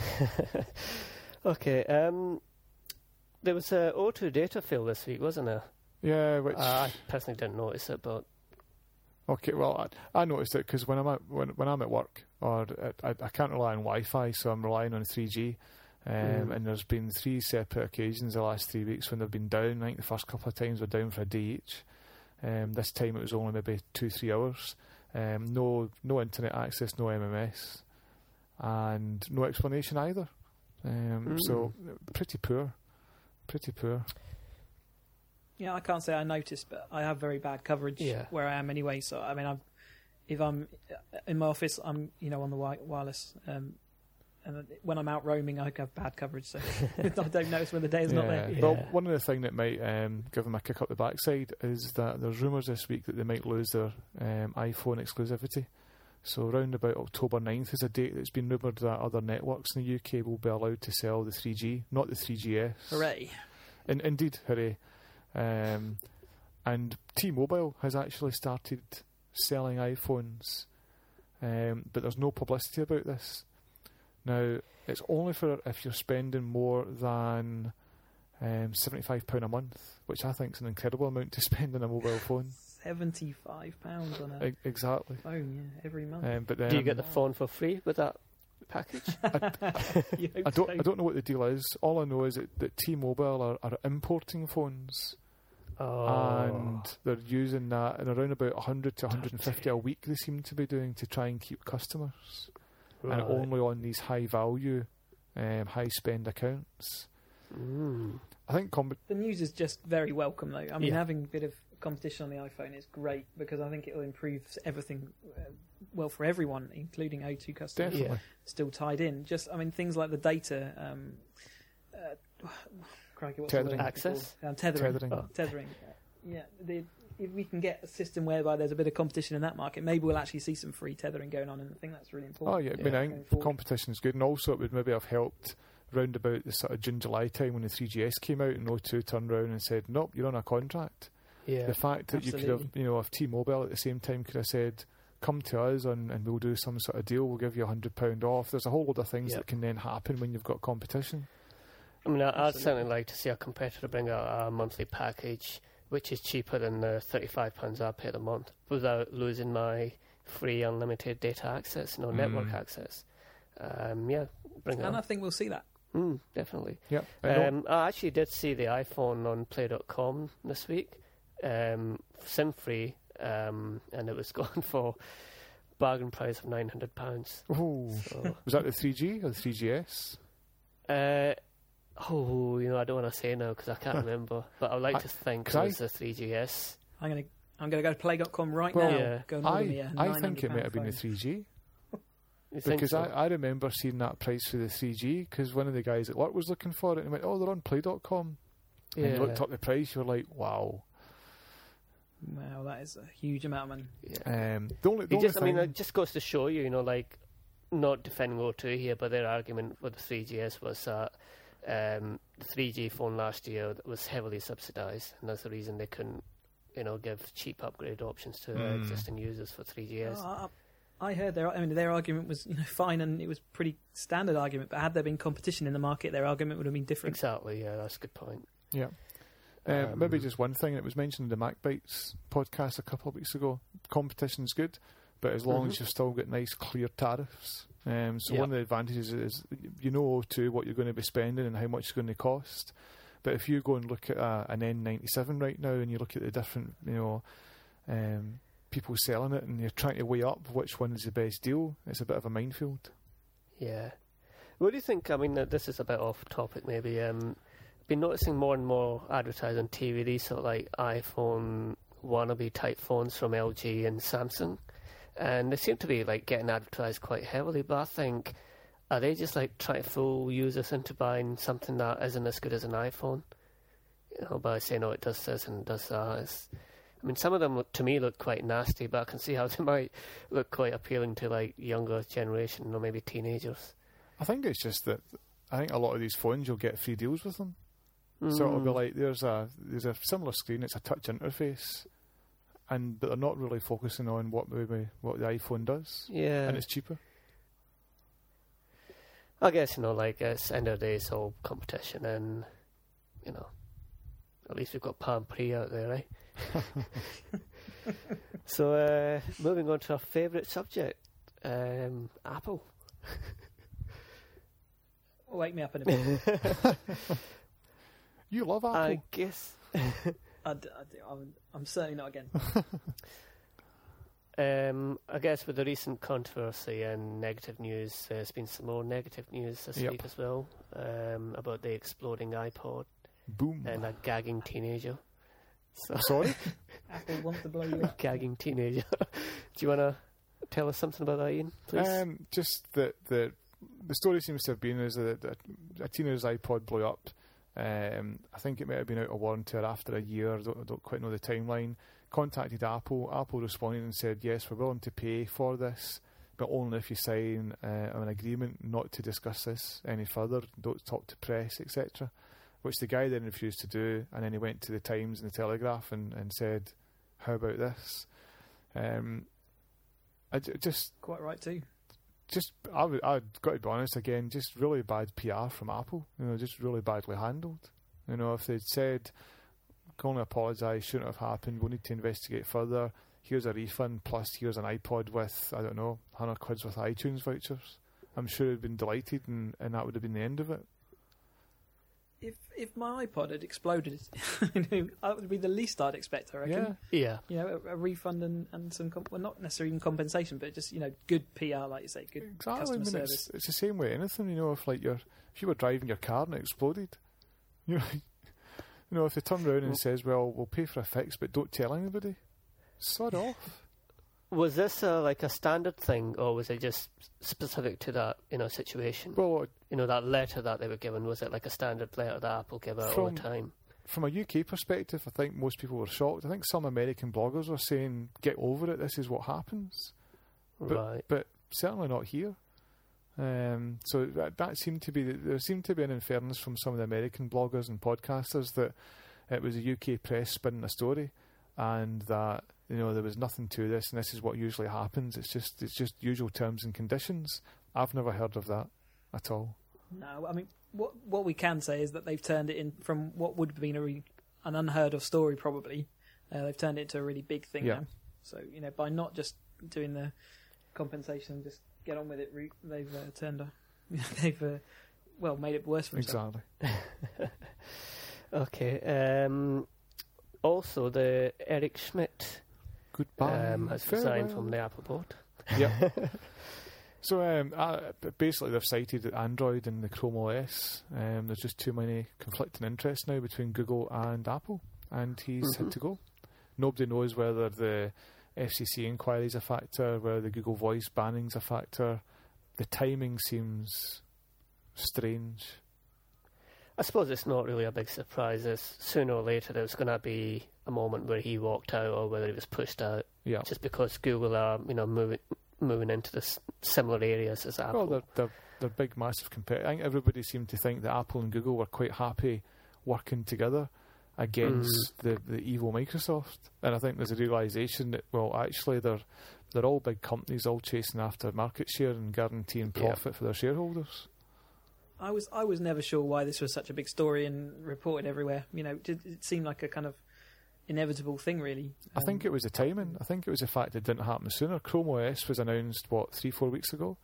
A: Okay. There was a O2 data fail this week, wasn't there?
B: Yeah, which
A: I personally didn't notice it, but
B: okay. Well, I noticed it because when I'm at work, or I can't rely on Wi-Fi, so I'm relying on 3G. And there's been 3 separate occasions the last 3 weeks when they've been down. I think the first couple of times were down for a day each. This time it was only maybe 2-3 hours. No internet access, no MMS, and no explanation either. So pretty poor.
C: Yeah, I can't say I noticed, but I have very bad coverage where I am anyway. So I mean, if I'm in my office, I'm on the wireless. And when I'm out roaming, I have bad coverage, so I don't notice when the day is not there.
B: Well, one of the things that might give them a kick up the backside is that there's rumours this week that they might lose their iPhone exclusivity. So around about October 9th is a date that's been rumoured that other networks in the UK will be allowed to sell the 3G, not the 3GS.
C: Hooray.
B: Indeed, hooray. And T-Mobile has actually started selling iPhones, but there's no publicity about this. Now, it's only for if you're spending more than £75 a month, which I think is an incredible amount to spend on a mobile phone.
C: £75 on a
B: exactly
C: phone, every month.
B: But then,
A: do you get the phone for free with that package?
B: I don't know what the deal is. All I know is that T-Mobile are importing phones. And they're using that, and around about 100 to 150 a week they seem to be doing to try and keep customers. Right. And only on these high value, high spend accounts. I think
C: the news is just very welcome, though. I mean, having a bit of competition on the iPhone is great because I think it will improve everything well for everyone, including O2 customers.
B: Definitely.
C: Still tied in. Just, I mean, things like the data.
A: Tethering. Access?
C: Tethering. Yeah. If we can get a system whereby there's a bit of competition in that market, maybe we'll actually see some free tethering going on, and I think that's really important.
B: Oh yeah, I mean, I think competition is good, and also it would maybe have helped round about the sort of June, July time when the 3GS came out and O2 turned around and said, nope, you're on a contract. Yeah, the fact that you could have, if T-Mobile at the same time could have said, come to us and we'll do some sort of deal, we'll give you £100 off. There's a whole lot of things that can then happen when you've got competition.
A: I mean, I'd certainly like to see a competitor bring out a monthly package which is cheaper than the £35 I pay a month without losing my free unlimited data access, network access. Bring it on.
C: And I think we'll see that.
A: Definitely.
B: Yeah.
A: I actually did see the iPhone on Play.com this week, SIM-free, and it was going for bargain price of £900.
B: Oh, so. Was that the 3G or the 3GS?
A: I don't want to say now because I can't remember, but I'd like to think it was the 3GS.
C: I'm I'm going to go to play.com right
B: Well,
C: now.
A: yeah.
C: Go and order me a
B: I think it
C: £900
B: might have been the
C: phone.
B: 3G.
A: You think
B: Because
A: so?
B: I remember seeing that price for the 3G because one of the guys at work was looking for it and went, oh, they're on play.com. And you looked up the price, you were like, wow.
C: Wow, that is a huge amount of money.
A: Yeah.
B: The only thing...
A: it just goes to show you, like, not defending O2 here, but their argument with the 3GS was that the 3G phone last year was heavily subsidised, and that's the reason they couldn't, give cheap upgrade options to existing users for 3GS.
C: I heard their argument was fine, and it was pretty standard argument. But had there been competition in the market, their argument would have been different.
A: Exactly, yeah, that's a good point.
B: Yeah. Maybe just one thing, it was mentioned in the MacBytes podcast a couple of weeks ago. Competition's good, but as long as you've still got nice, clear tariffs. One of the advantages is O2 what you're going to be spending and how much it's going to cost. But if you go and look at an N97 right now and you look at the different, people selling it and you're trying to weigh up which one is the best deal, it's a bit of a minefield.
A: Yeah. What do you think? I mean, this is a bit off topic maybe. Been noticing more and more advertising on TV, these sort of like iPhone wannabe type phones from LG and Samsung, and they seem to be like getting advertised quite heavily. But I think, are they just like trying to fool users into buying something that isn't as good as an iPhone? By saying, oh, it does this and it does that. Some of them to me look quite nasty, but I can see how they might look quite appealing to like younger generation or maybe teenagers.
B: I think it's just that I think a lot of these phones you'll get free deals with them. So it'll be like there's a similar screen, it's a touch interface, but they're not really focusing on what the iPhone does.
A: Yeah,
B: and it's cheaper.
A: I guess it's end of the day, it's all competition, and at least we've got Palm Pre out there, right? So moving on to our favourite subject, Apple.
C: Wake me up in a bit.
B: You love Apple.
A: I guess.
C: I do. I'm certainly not again.
A: I guess with the recent controversy and negative news, there's been some more negative news this week as well, about the exploding iPod.
B: Boom.
A: And a gagging teenager. So
B: Sorry?
C: Apple wants to blow you up.
A: Gagging teenager. Do you want to tell us something about that, Ian, please?
B: Just that the story seems to have been is that a teenager's iPod blew up. I think it might have been out of warranty or after a year. I don't quite know the timeline. Contacted Apple. Apple responded and said, yes, we're willing to pay for this, but only if you sign an agreement not to discuss this any further, don't talk to press, etc. Which the guy then refused to do, and then he went to the Times and the Telegraph and said, how about this? I just...
C: Quite right too.
B: I've got to be honest again, just really bad PR from Apple, just really badly handled. If they'd said, can only apologise, shouldn't have happened, we'll need to investigate further, here's a refund, plus here's an iPod with, 100 quid with iTunes vouchers, I'm sure they'd been delighted and that would have been the end of it.
C: If my iPod had exploded, that would be the least I'd expect, I reckon.
A: Yeah.
C: A refund and some, not necessarily even compensation, but just good PR, like you say, good customer service.
B: It's the same way anything. If you were driving your car and it exploded, if they turn around and says, well, we'll pay for a fix, but don't tell anybody, sod off.
A: Was this a standard thing, or was it just specific to that situation?
B: Well,
A: that letter that they were given, was it like a standard letter that Apple give out all the time?
B: From a UK perspective, I think most people were shocked. I think some American bloggers were saying, get over it, this is what happens. But certainly not here. So that seemed to be, there seemed to be an inference from some of the American bloggers and podcasters that it was a UK press spinning a story, and that there was nothing to this, and this is what usually happens. It's just usual terms and conditions. I've never heard of that at all.
C: No, I mean, what we can say is that they've turned it in from what would have been an unheard of story, probably. They've turned it into a really big thing now. So by not just doing the compensation, just get on with it, they've made it worse for themselves.
B: Exactly.
A: Okay. Also, the Eric Schmidt.
B: Goodbye.
A: Has resigned from the Apple board.
B: Yeah. So basically they've cited that Android and the Chrome OS, there's just too many conflicting interests now between Google and Apple, and he's had to go. Nobody knows whether the FCC inquiry is a factor, whether the Google Voice banning is a factor. The timing seems strange.
A: I suppose it's not really a big surprise. It's sooner or later there's going to be a moment where he walked out or whether he was pushed out.
B: Yeah.
A: Just because Google are, moving into the similar areas as Apple.
B: Well, they're big, massive competitors. I think everybody seemed to think that Apple and Google were quite happy working together against the evil Microsoft. And I think there's a realisation that, well, actually they're all big companies, all chasing after market share and guaranteeing profit for their shareholders.
C: I was never sure why this was such a big story and reported everywhere. It seemed like a kind of inevitable thing, really.
B: I think it was the timing. I think it was the fact it didn't happen sooner. Chrome OS was announced, 3-4 weeks ago.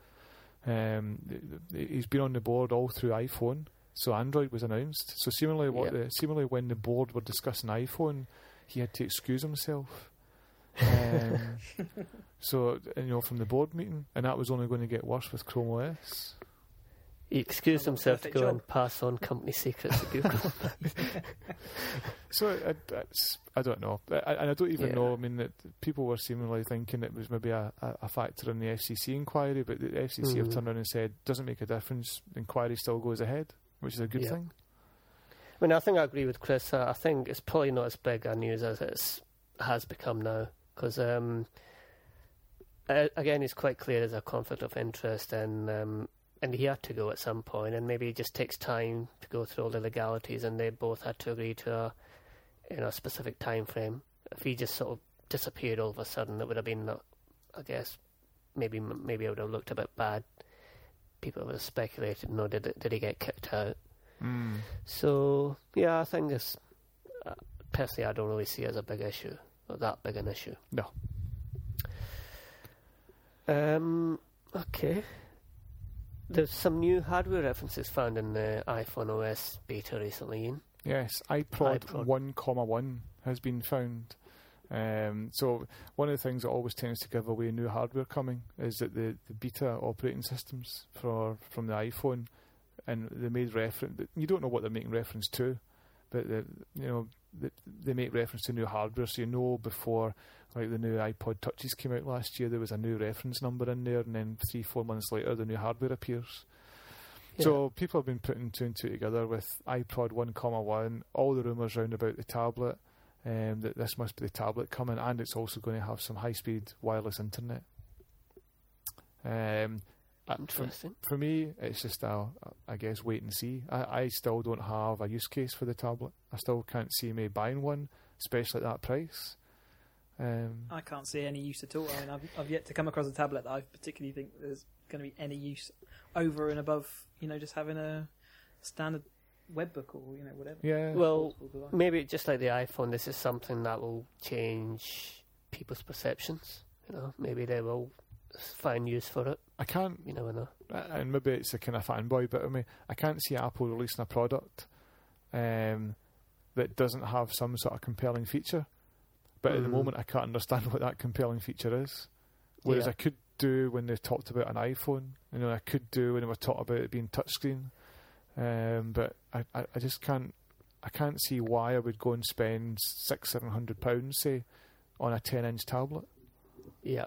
B: He's been on the board all through iPhone, so Android was announced. So seemingly when the board were discussing iPhone, he had to excuse himself. So, from the board meeting, and that was only going to get worse with Chrome OS.
A: He excused himself to go and pass on company secrets to Google.
B: So I don't know, and I don't even know. I mean, that people were seemingly thinking it was maybe a factor in the FCC inquiry, but the FCC have turned around and said doesn't make a difference. The inquiry still goes ahead, which is a good thing.
A: I mean, I think I agree with Chris. I think it's probably not as big a news as it has become now, because again, it's quite clear there's a conflict of interest, and he had to go at some point, and maybe it just takes time to go through all the legalities, and they both had to agree to a specific time frame. If he just sort of disappeared all of a sudden, it would have been, I guess, maybe it would have looked a bit bad. People would have speculated, did he get kicked out? So, I think this, personally, I don't really see it as a big issue, or that big an issue.
B: No.
A: Okay. There's some new hardware references found in the iPhone OS beta recently, Ian.
B: Yes, iPod 1,1 has been found. So one of the things that always tends to give away new hardware coming is that the beta operating systems from the iPhone, and they made reference. You don't know what they're making reference to, but they make reference to new hardware. So before, like the new iPod Touches came out last year, there was a new reference number in there, and then 3-4 months later, the new hardware appears. Yeah. So people have been putting two and two together with iPod 1,1, all the rumours round about the tablet, that this must be the tablet coming, and it's also going to have some high-speed wireless internet.
A: Interesting.
B: For me, it's just I guess wait and see. I still don't have a use case for the tablet. I still can't see me buying one, especially at that price.
C: I can't see any use at all. I mean, I've yet to come across a tablet that I particularly think there's going to be any use over and above, just having a standard webbook or whatever.
B: Yeah.
A: Well, maybe just like the iPhone, this is something that will change people's perceptions. Maybe they will find use for it.
B: I can't.
A: You never know.
B: And maybe it's a kind of fanboy bit of me. I can't see Apple releasing a product that doesn't have some sort of compelling feature. But at the moment, I can't understand what that compelling feature is. Whereas I could do when they talked about an iPhone. I could do when they were talking about it being touchscreen. But I just can't. I can't see why I would go and spend £600-700, say, on a 10-inch tablet.
A: Yeah.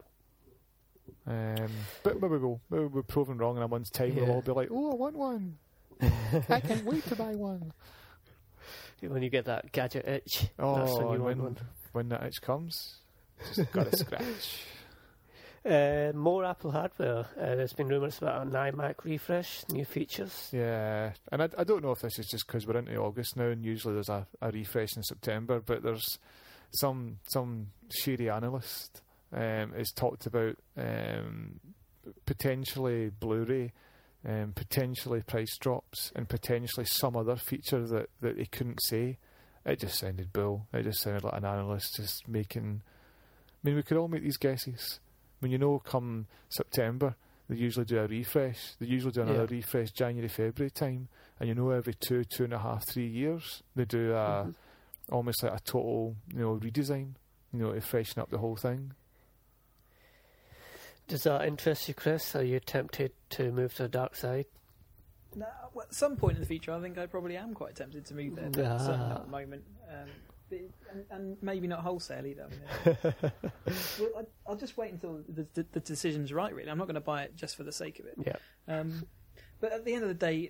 B: But maybe we'll be proven wrong in a month's time. We'll all be like, "Oh, I want one! I can't wait to buy one."
A: When you get that gadget itch, that's when you want one.
B: When that itch comes, just got to scratch.
A: More Apple hardware. There's been rumours about an iMac refresh, new features.
B: Yeah, and I don't know if this is just because we're into August now, and usually there's a refresh in September. But there's some shady analyst has talked about potentially Blu-ray, potentially price drops, and potentially some other feature that they couldn't say. It just sounded bull. It just sounded like an analyst just making... I mean, we could all make these guesses. When come September, they usually do a refresh. They usually do another refresh January, February time. And every 2.5, 3 years, they do almost like a total, redesign, to freshen up the whole thing.
A: Does that interest you, Chris? Are you tempted to move to the dark side?
C: No, at some point in the future, I think I probably am quite tempted to move there. But certainly not at the moment. and maybe not wholesale either. I mean, well, I'll just wait until the decision's right. Really, I'm not going to buy it just for the sake of it.
A: Yeah.
C: But at the end of the day,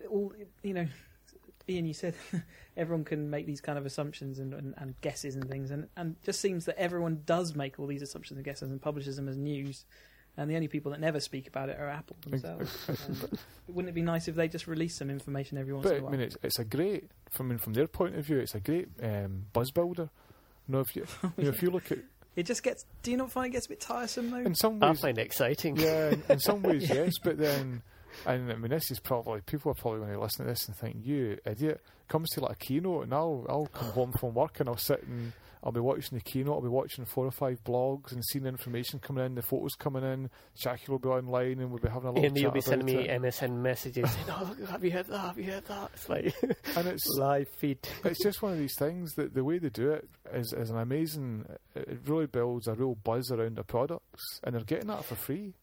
C: Ian, you said everyone can make these kind of assumptions and guesses and things, and it just seems that everyone does make all these assumptions and guesses and publishes them as news, and the only people that never speak about it are Apple themselves. Wouldn't it be nice if they just released some information every once in a while?
B: But I mean, it's a great, from their point of view, it's a great buzz builder. If you look at
C: it, just gets. Do you not find it gets a bit tiresome though?
B: In some ways,
A: I find it exciting.
B: Yeah, in some ways, yes, but then. And I mean, this is probably, people are probably going to listen to this and think, you idiot. It comes to like a keynote, and I'll come home from work and I'll sit and I'll be watching the keynote, I'll be watching 4 or 5 blogs and seeing the information coming in, the photos coming in, Shaki will be online and we'll be having a little chat.
A: And you'll be sending me
B: it.
A: MSN messages saying, oh, look, have you heard that? Have you heard that? It's like
B: and it's
A: live feed.
B: It's just one of these things that the way they do it is an amazing, it really builds a real buzz around their products, and they're getting that for free.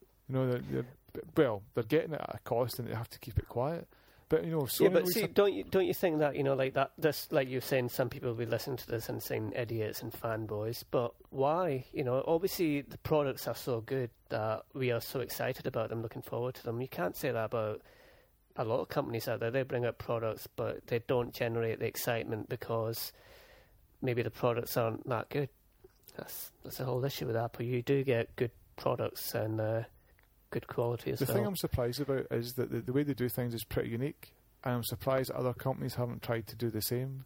B: They're getting it at a cost, and they have to keep it quiet. But
A: yeah, but see, don't you think that like that? This, like you're saying, some people will be listening to this and saying idiots and fanboys. But why? Obviously the products are so good that we are so excited about them, looking forward to them. You can't say that about a lot of companies out there. They bring out products, but they don't generate the excitement because maybe the products aren't that good. That's the whole issue with Apple. You do get good products and good quality as well.
B: The thing I'm surprised about is that the way they do things is pretty unique, and I'm surprised that other companies haven't tried to do the same.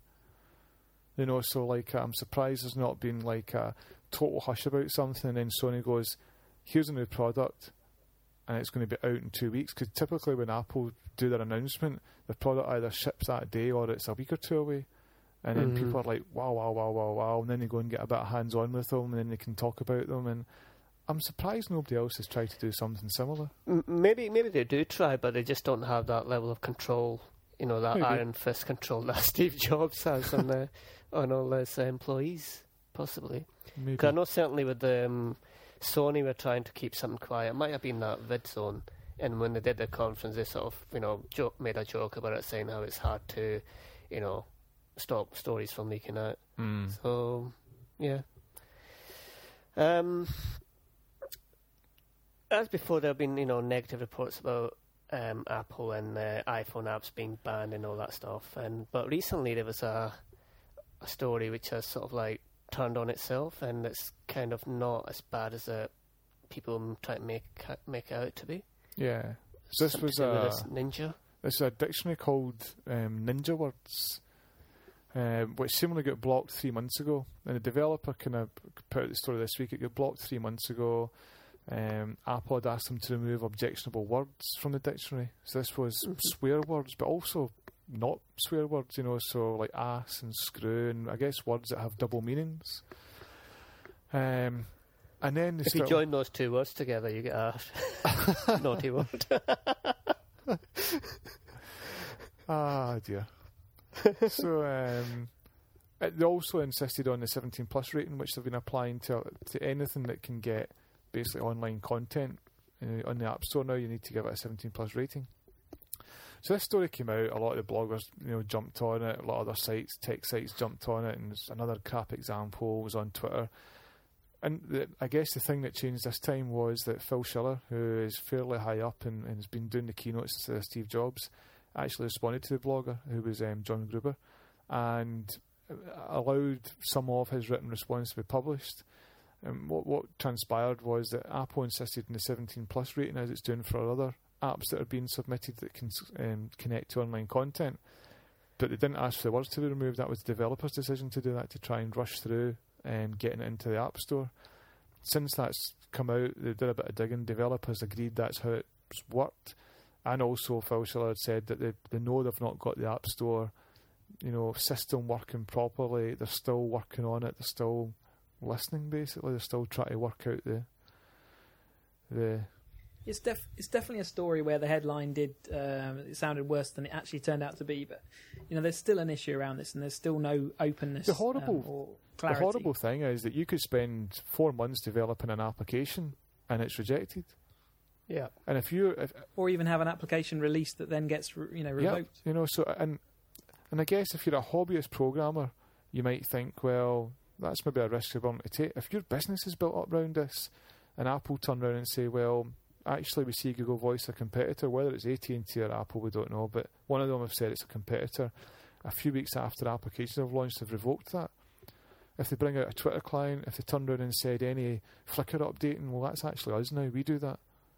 B: So like I'm surprised there's not been like a total hush about something, and then Sony goes, here's a new product, and it's going to be out in 2 weeks, because typically when Apple do their announcement, the product either ships that day or it's a week or two away. And then people are like, wow, and then they go and get a bit of hands-on with them, and then they can talk about them, and I'm surprised nobody else has tried to do something similar.
A: Maybe they do try, but they just don't have that level of control, that maybe. Iron fist control that Steve Jobs has on all his employees, possibly. Because I know certainly with Sony were trying to keep something quiet. It might have been that VidZone, and when they did the conference, they sort of made a joke about it, saying how it's hard to, stop stories from leaking out. So, yeah. As before, there have been, negative reports about Apple and iPhone apps being banned and all that stuff. But recently there was a story which has sort of like turned on itself, and it's kind of not as bad as people try to make it out to be.
B: Yeah. So this was
A: Ninja.
B: This is a dictionary called Ninja Words, which seemingly got blocked 3 months ago. And the developer kind of put out the story this week. It got blocked 3 months ago. Apple had asked them to remove objectionable words from the dictionary. So this was swear words, but also not swear words, so like ass and screw, and I guess words that have double meanings. And then
A: if you join those 2 words together, you get a naughty word.
B: Ah, dear. So they also insisted on the 17 plus rating, which they've been applying to anything that can get basically online content on the App Store now. You need to give it a 17 plus rating. So this story came out, a lot of the bloggers jumped on it, a lot of other sites, tech sites jumped on it, and there's another crap example was on Twitter. And I guess the thing that changed this time was that Phil Schiller, who is fairly high up and has been doing the keynotes to Steve Jobs, actually responded to the blogger, who was John Gruber, and allowed some of his written response to be published. And what transpired was that Apple insisted on the 17 plus rating, as it's doing for other apps that are being submitted that can connect to online content. But they didn't ask for the words to be removed. That was the developer's decision to do that, to try and rush through getting it into the App Store. Since that's come out, they did a bit of digging. Developers agreed that's how it's worked. And also Phil Schiller had said that they know they've not got the App Store system working properly. They're still working on it. They're still listening, basically. They're still trying to work out the
C: It's definitely a story where the headline it sounded worse than it actually turned out to be, but there's still an issue around this, and there's still no openness or clarity.
B: The horrible thing is that you could spend 4 months developing an application and it's rejected.
A: Yeah,
B: and
C: or even have an application released that then gets revoked.
B: Yeah, so and I guess if you're a hobbyist programmer you might think, well, that's maybe a risk you're willing to take. If your business is built up around this, and Apple turn around and say, well, actually we see Google Voice a competitor, whether it's AT&T or Apple, we don't know, but one of them have said it's a competitor. A few weeks after applications have launched, they've revoked that. If they bring out a Twitter client, if they turn around and said any Flickr updating, well, that's actually us now. We do that.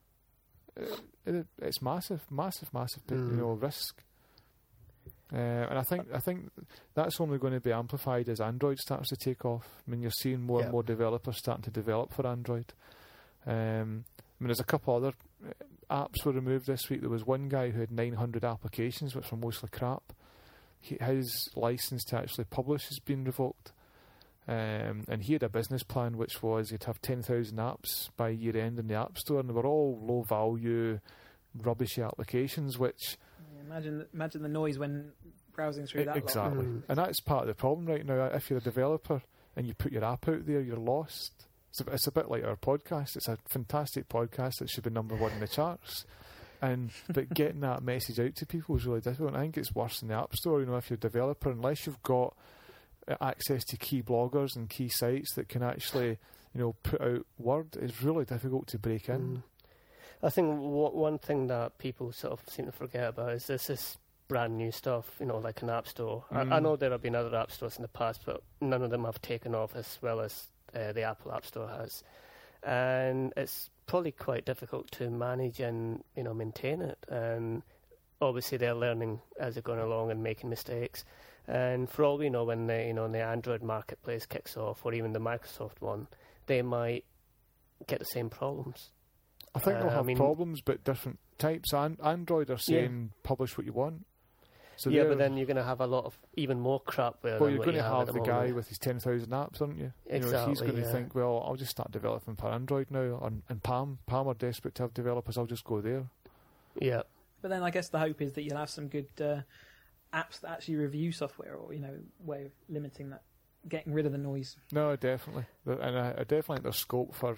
B: It's massive risk. And I think that's only going to be amplified as Android starts to take off. I mean, you're seeing more and more developers starting to develop for Android. I mean, there's a couple other apps were removed this week. There was one guy who had 900 applications, which were mostly crap. His license to actually publish has been revoked. And he had a business plan which was he'd have 10,000 apps by year end in the App Store, and they were all low value, rubbishy applications. Which
C: imagine the noise when browsing through that.
B: Exactly, and that's part of the problem right now. If you're a developer and you put your app out there, you're lost. It's a bit like our podcast. It's a fantastic podcast that should be number one in the charts. But getting that message out to people is really difficult. And I think it's worse in the App Store. If you're a developer, unless you've got access to key bloggers and key sites that can actually, put out word, it's really difficult to break in.
A: I think one thing that people sort of seem to forget about is this is brand new stuff, like an app store. I know there have been other app stores in the past, but none of them have taken off as well as the Apple App Store has. And it's probably quite difficult to manage and, maintain it. And obviously they're learning as they're going along and making mistakes. And for all we know, when the Android marketplace kicks off, or even the Microsoft one, they might get the same problems.
B: I think they'll have problems, but different types. Android are saying publish what you want. So
A: but then you're going to have a lot of even more crap.
B: You're going to have the guy with his 10,000 apps, aren't you?
A: Exactly.
B: He's going to think, well, I'll just start developing for Android now, and Palm are desperate to have developers. I'll just go there.
A: Yeah.
C: But then I guess the hope is that you'll have some good apps that actually review software, or way of limiting that, getting rid of the noise.
B: No, definitely, and I definitely think there's scope for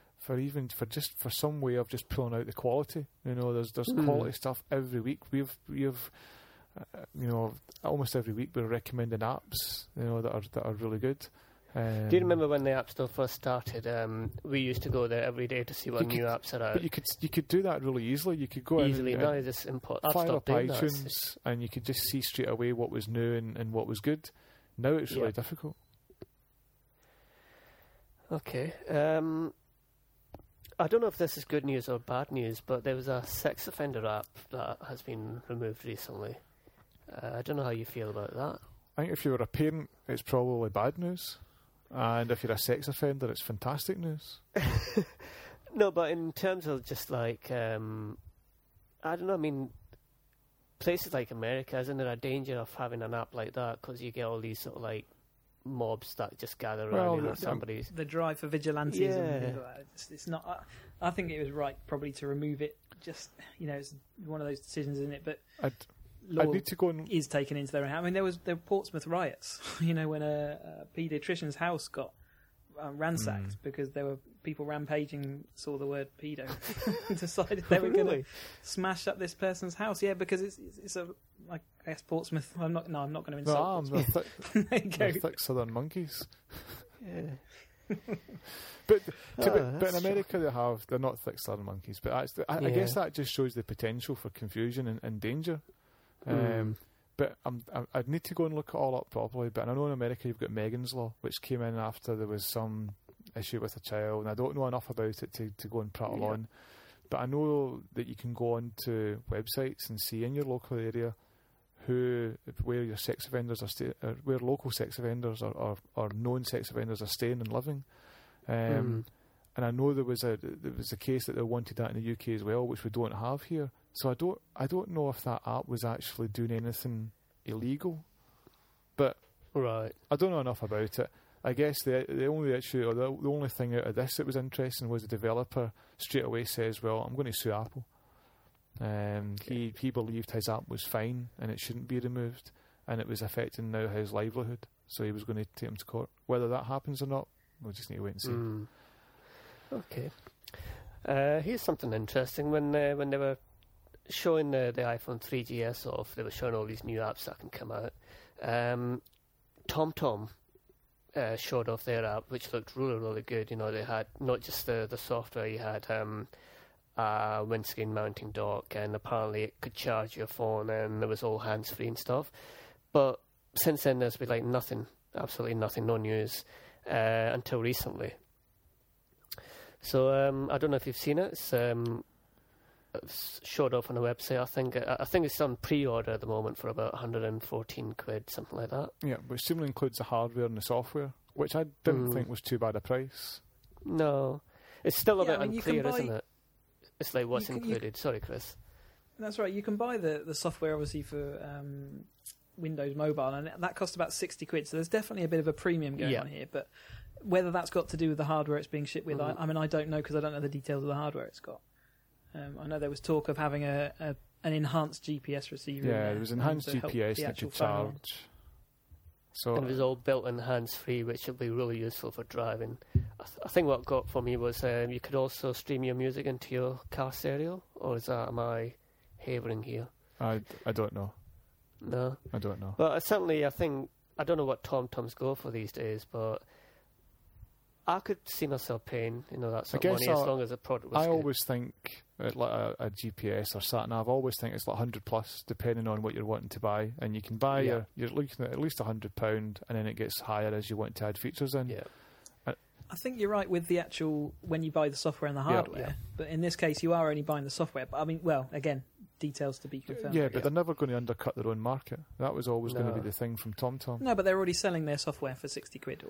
B: some way of just pulling out the quality. There's quality stuff every week. We've almost every week we're recommending apps that are really good.
A: Do you remember when the App Store first started? We used to go there every day to see what new apps are out.
B: But you could do that really easily. You could go
A: easily.
B: in
A: Now you just import.
B: Fire up iTunes, and you could just see straight away what was new and what was good. Now it's really difficult.
A: Okay. I don't know if this is good news or bad news, but there was a sex offender app that has been removed recently. I don't know how you feel about that.
B: I think if you were a parent, it's probably bad news. And if you're a sex offender, it's fantastic news.
A: No, but in terms of just like, I don't know, I mean, places like America, isn't there a danger of having an app like that? Because you get all these sort of like mobs that just gather around somebody's...
C: The drive for vigilantism. It's not... I think it was right probably to remove it. Just, it's one of those decisions, isn't it? But...
B: I'd need to go and...
C: is taken into their own hands. I mean, there were Portsmouth riots, when a paediatrician's house got ransacked because there were people rampaging, saw the word pedo, decided they were going to smash up this person's house. Yeah, because it's a... I guess Portsmouth... I'm not going to insult
B: Portsmouth. They're thick southern monkeys.
A: Yeah.
B: But in America they're not thick southern monkeys. But I guess that just shows the potential for confusion and danger. But I'd need to go and look it all up properly. But I know in America you've got Megan's Law, which came in after there was some issue with a child, and I don't know enough about it to go and prattle on. But I know that you can go onto websites and see in your local area where your sex offenders are where local sex offenders or known sex offenders are staying and living. And I know there was a case that they wanted that in the UK as well, which we don't have here. So I don't know if that app was actually doing anything illegal, but
A: right.
B: I don't know enough about it. I guess the only issue or the only thing out of this that was interesting was the developer straight away says, "Well, I'm going to sue Apple." He believed his app was fine and it shouldn't be removed, and it was affecting now his livelihood. So he was going to take him to court. Whether that happens or not, we'll just need to wait and see.
A: Okay. Here's something interesting. When they were showing the iPhone 3GS off, they were showing all these new apps that can come out. TomTom showed off their app, which looked really, really good. You know, they had not just the software, you had a windscreen mounting dock, and apparently it could charge your phone, and it was all hands-free and stuff. But since then, there's been like nothing, absolutely nothing, no news until recently. So I don't know if you've seen it. It's showed off on the website. I think it's on pre-order at the moment for about 114 quid, something like that.
B: Yeah, which seemingly includes the hardware and the software, which I didn't think was too bad a price.
A: No, it's still a bit
C: I mean,
A: unclear, isn't it? It's like what's included. Sorry, Chris.
C: That's right. You can buy the software obviously for Windows Mobile, and that costs about 60 quid. So there's definitely a bit of a premium going on here. But whether that's got to do with the hardware it's being shipped with, I mean, I don't know because I don't know the details of the hardware it's got. I know there was talk of having an enhanced GPS receiver.
B: Yeah, there was enhanced GPS that could charge. So
A: and it was all built-in hands-free, which will be really useful for driving. I think what got for me was you could also stream your music into your car stereo, or am I havering here?
B: I don't know.
A: No,
B: I don't know.
A: But certainly, I don't know what TomToms go for these days, but I could see myself paying, that sort of money as long as the product was good.
B: I always think like a GPS or sat-nav, I always think it's like 100 plus, depending on what you're wanting to buy. And you can buy, you're looking at least £100, and then it gets higher as you want to add features in.
A: Yeah.
C: I think you're right with the actual, when you buy the software and the hardware. But in this case, you are only buying the software. But I mean, well, again, details to be confirmed.
B: Yeah, but they're never going to undercut their own market. That was always going to be the thing from TomTom.
C: No, but they're already selling their software for 60 quid.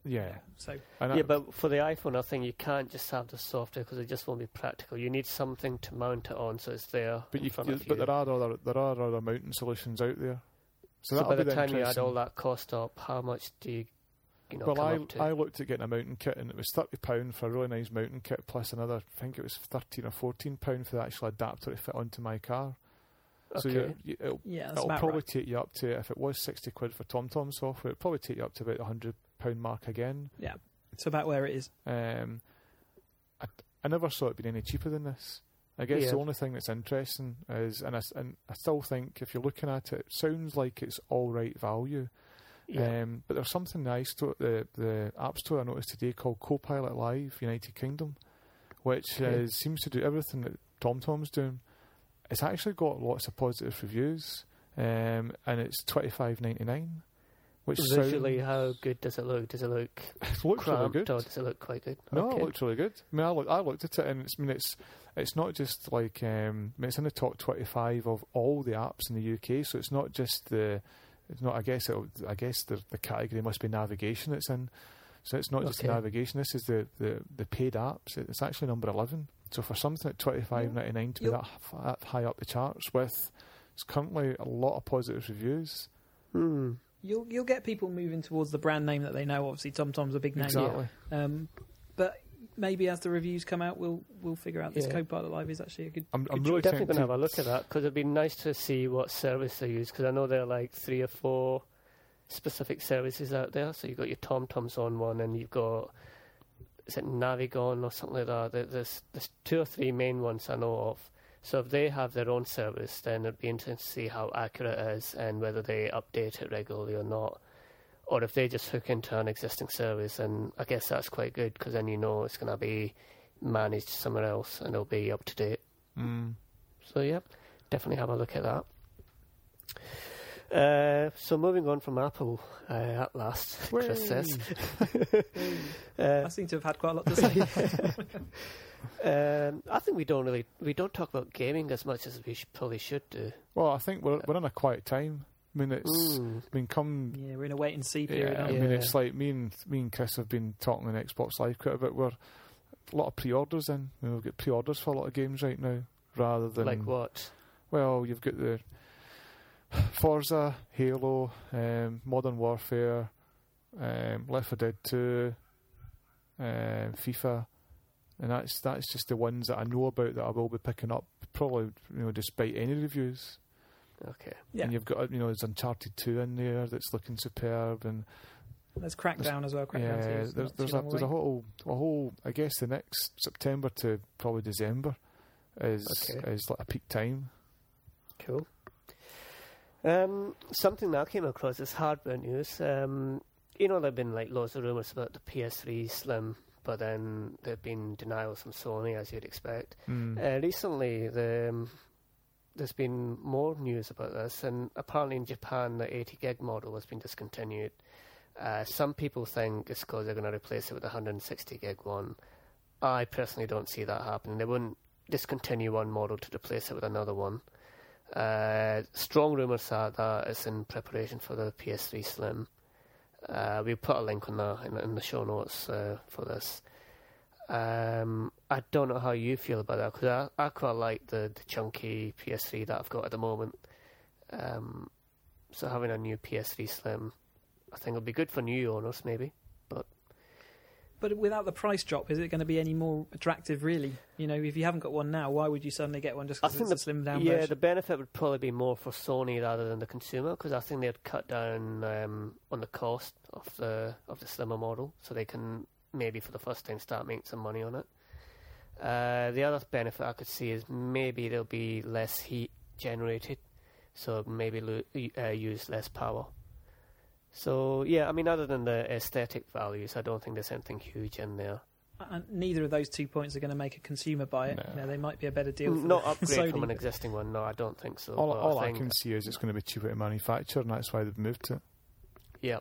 C: But
A: for the iPhone, I think you can't just have the software because it just won't be practical. You need something to mount it on so it's there in front of you.
B: But there are other mounting solutions out there.
A: So by the time you add all that cost up, how much do you come up to?
B: I looked at getting a mounting kit, and it was £30 for a really nice mounting kit, plus another, I think it was £13 or £14 for the actual adapter to fit onto my car.
A: Okay.
B: So it'll probably take you up to, if it was 60 quid for TomTom software, it'll probably take you up to about the £100 mark again.
C: Yeah, it's about where it is.
B: I never saw it being any cheaper than this. I guess the only thing that's interesting is, and I still think if you're looking at it, it sounds like it's all right value.
A: Yeah.
B: But there's something nice to it, the App Store I noticed today called Copilot Live United Kingdom, which seems to do everything that TomTom's doing. It's actually got lots of positive reviews, and it's $25.99. Which
A: visually, how good does it look? Does it look
B: looks really good,
A: or does it look quite good?
B: No, it looks really good. I mean, I looked at it, and it's not just like it's in the top 25 of all the apps in the UK. So it's not just I guess the category must be navigation it's in. So it's not just navigation. This is the paid apps. It's actually number 11. So for something at $25.99 to be that high up the charts it's currently a lot of positive reviews.
C: You'll get people moving towards the brand name that they know. Obviously, TomTom's a big name.
B: Exactly.
C: But maybe as the reviews come out, we'll figure out this Copilot Live is actually a good.
B: I'm
A: really definitely going to have a look at that because it'd be nice to see what service they use because I know there are like 3 or 4 specific services out there. So you've got your TomTom's on one, and you've got is it Navigon or something like that. There's 2 or 3 main ones I know of. So if they have their own service, then it'd be interesting to see how accurate it is and whether they update it regularly or not. Or if they just hook into an existing service, and I guess that's quite good because then it's going to be managed somewhere else and it'll be up to date. So definitely have a look at that. So moving on from Apple at last, Chris says.
C: I seem to have had quite a lot to say.
B: I
A: think we don't talk about gaming as much as we probably should do.
B: Well, I think we're in a quiet time. I mean,
C: we're in a wait and see period.
B: I mean, it's like me and Chris have been talking on Xbox Live quite a bit. We're a lot of pre-orders in. We've got pre-orders for a lot of games right now, rather than
A: like what?
B: Well, you've got the Forza, Halo, Modern Warfare, Left 4 Dead 2, FIFA. And that's just the ones that I know about that I will be picking up, probably despite any reviews.
A: Okay.
B: Yeah. And you've got there's Uncharted 2 in there that's looking superb, and
C: there's Crackdown as well. Crackdown 2
B: there's a whole. I guess the next September to probably December is like a peak time.
A: Cool. Something that I came across is hardware news. There have been like loads of rumours about the PS3 Slim, but then there have been denials from Sony, as you'd expect. Recently, there's been more news about this, and apparently in Japan, the 80 gig model has been discontinued. Some people think it's because they're going to replace it with a 160 gig one. I personally don't see that happening. They wouldn't discontinue one model to replace it with another one. Strong rumours are that it's in preparation for the PS3 Slim. We'll put a link on in the show notes for this. I don't know how you feel about that, because I quite like the chunky PS3 that I've got at the moment. So having a new PS3 Slim, I think it'll be good for new owners, maybe.
C: But without the price drop, is it going to be any more attractive, really? If you haven't got one now, why would you suddenly get one just because it's a slimmed down version?
A: Yeah, the benefit would probably be more for Sony rather than the consumer, because I think they'd cut down on the cost of the slimmer model, so they can maybe for the first time start making some money on it. The other benefit I could see is maybe there'll be less heat generated, so maybe use less power. So, yeah, I mean, other than the aesthetic values, I don't think there's anything huge in there.
C: And neither of those 2 points are going to make a consumer buy it.
B: No.
C: They might be a better deal for
A: not upgrade
C: Sony.
A: from an existing one, no, I don't think so.
B: All I can see is it's going to be cheaper to manufacture, and that's why they've moved to it.
A: Yeah.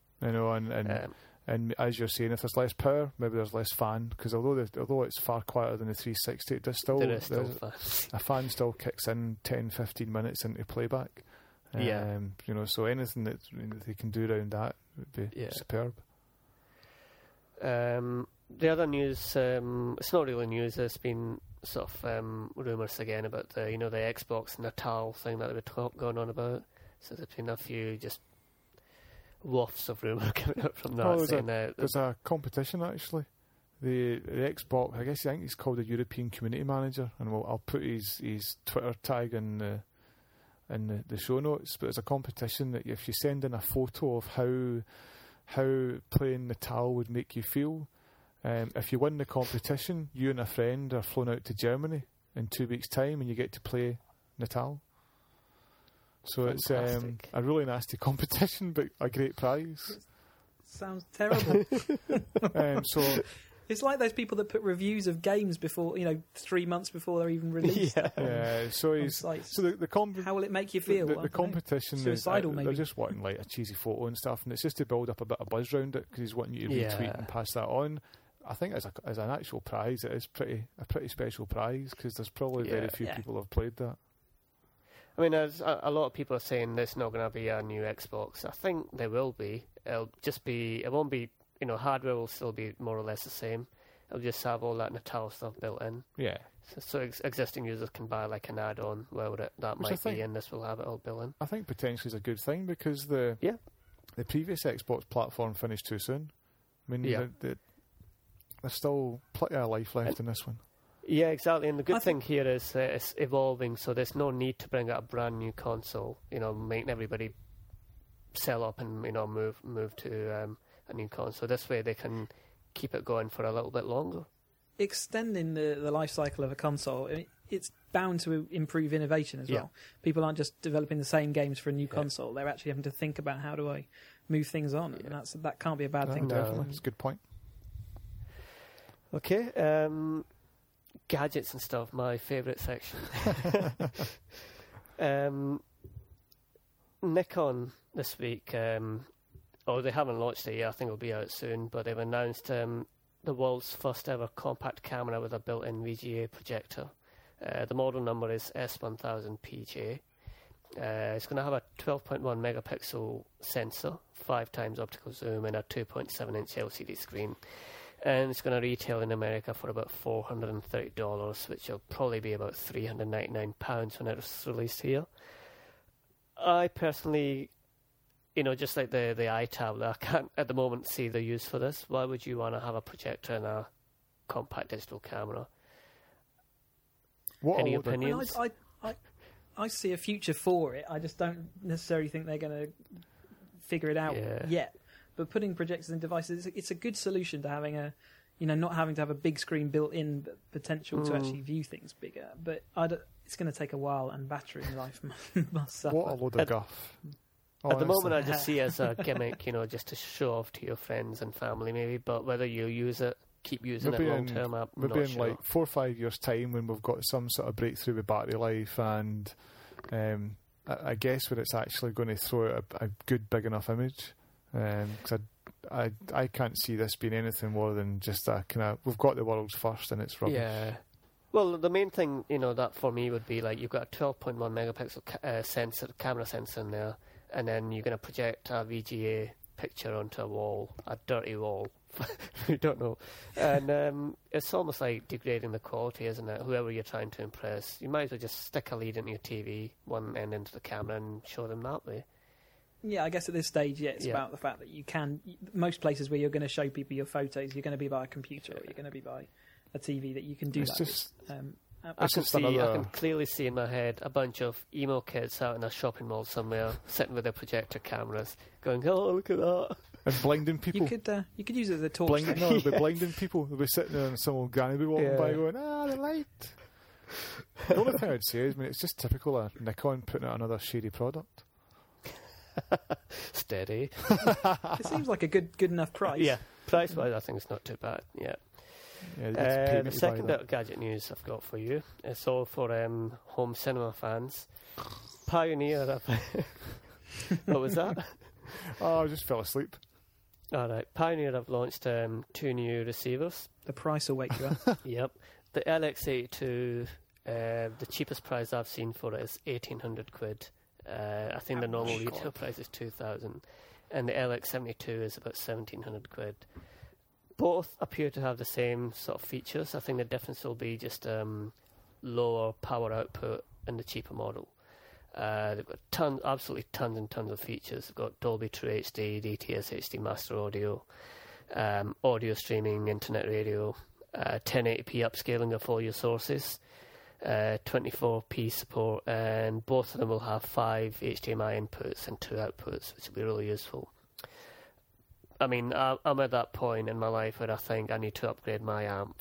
B: And as you're saying, if there's less power, maybe there's less fan, because although it's far quieter than the 360,
A: there is still
B: a fan still kicks in 10-15 minutes into playback.
A: Yeah.
B: So anything that they can do around that would be superb.
A: The other news, it's not really news, there's been sort of rumours again about the Xbox Natal thing that they were going on about. So there's been a few just wafts of rumour coming out from that.
B: There's a competition, actually. The Xbox, I think he's called the European Community Manager, and I'll put his Twitter tag in the show notes. But there's a competition that if you send in a photo of how playing Natal would make you feel, if you win the competition, you and a friend are flown out to Germany in 2 weeks' time, and you get to play Natal. So
A: fantastic.
B: It's a really nasty competition, but a great prize.
C: Sounds terrible.
B: So
C: it's like those people that put reviews of games before, 3 months before they're even released.
B: How
C: will it make you feel?
B: The competition
C: suicidal, maybe.
B: They're just wanting like a cheesy photo and stuff, and it's just to build up a bit of buzz around it because he's wanting you to retweet and pass that on. I think as an actual prize, it is a pretty special prize because there's probably very few people have played that.
A: I mean, there's a lot of people are saying there's not going to be a new Xbox. I think there will be. It'll just be. It won't be. Hardware will still be more or less the same. It'll just have all that Natal stuff built in.
B: Yeah.
A: So existing users can buy like an add-on where that might be, and this will have it all built in.
B: I think potentially is a good thing because the previous Xbox platform finished too soon. I mean, there's still plenty of life left in this one.
A: Yeah, exactly. And the good thing here is it's evolving, so there's no need to bring out a brand new console. Making everybody sell up and move to a new console. This way, they can keep it going for a little bit longer. Extending
C: the life cycle of a console, it's bound to improve innovation as well. People aren't just developing the same games for a new console; they're actually having to think about how do I move things on, and that can't be a bad thing.
B: Definitely, it's a good point.
A: Okay. Gadgets and stuff, my favourite section. Nikon this week, they haven't launched it yet, I think it'll be out soon, but they've announced the world's first ever compact camera with a built-in VGA projector. The model number is S1000PJ. It's going to have a 12.1 megapixel sensor, 5 times optical zoom, and a 2.7-inch LCD screen. And it's going to retail in America for about $430, which will probably be about £399 when it's released here. I personally, just like the iTablet, I can't at the moment see the use for this. Why would you want to have a projector and a compact digital camera? Any opinions?
C: I see a future for it. I just don't necessarily think they're going to figure it out yet. But putting projectors in devices, it's a good solution to having not having to have a big screen built in, but potential to actually view things bigger. But it's going to take a while, and battery life must suffer.
B: What a load of guff.
A: At the moment, I
B: Honestly.
A: just see it as a gimmick, just to show off to your friends and family, maybe. But whether you use it, keep using
B: Maybe
A: it long term, I'm
B: maybe
A: not
B: in
A: sure.
B: like 4 or 5 years' time, when we've got some sort of breakthrough with battery life, and I guess when it's actually going to throw out a good big enough image, because I can't see this being anything more than just a kind of, we've got the world's first and it's rubbish.
A: Yeah. Well, the main thing, that for me would be like you've got a 12.1 megapixel camera sensor in there, and then you're going to project a VGA picture onto a wall, a dirty wall. You don't know. And it's almost like degrading the quality, isn't it? Whoever you're trying to impress, you might as well just stick a lead into your TV, one end into the camera, and show them that way.
C: Yeah, I guess at this stage, it's about the fact that you can. Most places where you're going to show people your photos, you're going to be by a computer or you're going to be by a TV that you can do
B: It's
C: that
B: just-
C: with.
A: I
B: It's
A: can
B: just
A: see, I
B: another-
A: can clearly see in my head a bunch of emo kids out in a shopping mall somewhere, sitting with their projector cameras, going, "Oh, look at that!"
B: And blinding people.
C: You could use it as a torch.
B: Blinding, no, they'll be blinding people. They'll be sitting there and some old granny will be walking by going, the light. The only thing I'd say is, it's just typical of Nikon putting out another shady product.
A: Steady.
C: It seems like a good enough price.
A: Yeah, price-wise, I think it's not too bad. Yeah.
B: Yeah, they just pay me
A: The
B: to buy
A: second bit
B: that.
A: of gadget news I've got for you, it's all for home cinema fans. Pioneer, what was that?
B: Oh, I just fell asleep.
A: All right, Pioneer have launched 2 new receivers.
C: The price will wake you up.
A: Yep, the LX82, the cheapest price I've seen for it is 1,800 quid. I think the normal retail price is 2,000, and the LX72 is about 1,700 quid. Both appear to have the same sort of features. I think the difference will be just lower power output in the cheaper model. They've got absolutely tons and tons of features. They've got Dolby True HD, DTS HD Master Audio, audio streaming, internet radio, 1080p upscaling of all your sources, 24p support, and both of them will have 5 HDMI inputs and 2 outputs, which will be really useful. I mean, I'm at that point in my life where I think I need to upgrade my amp.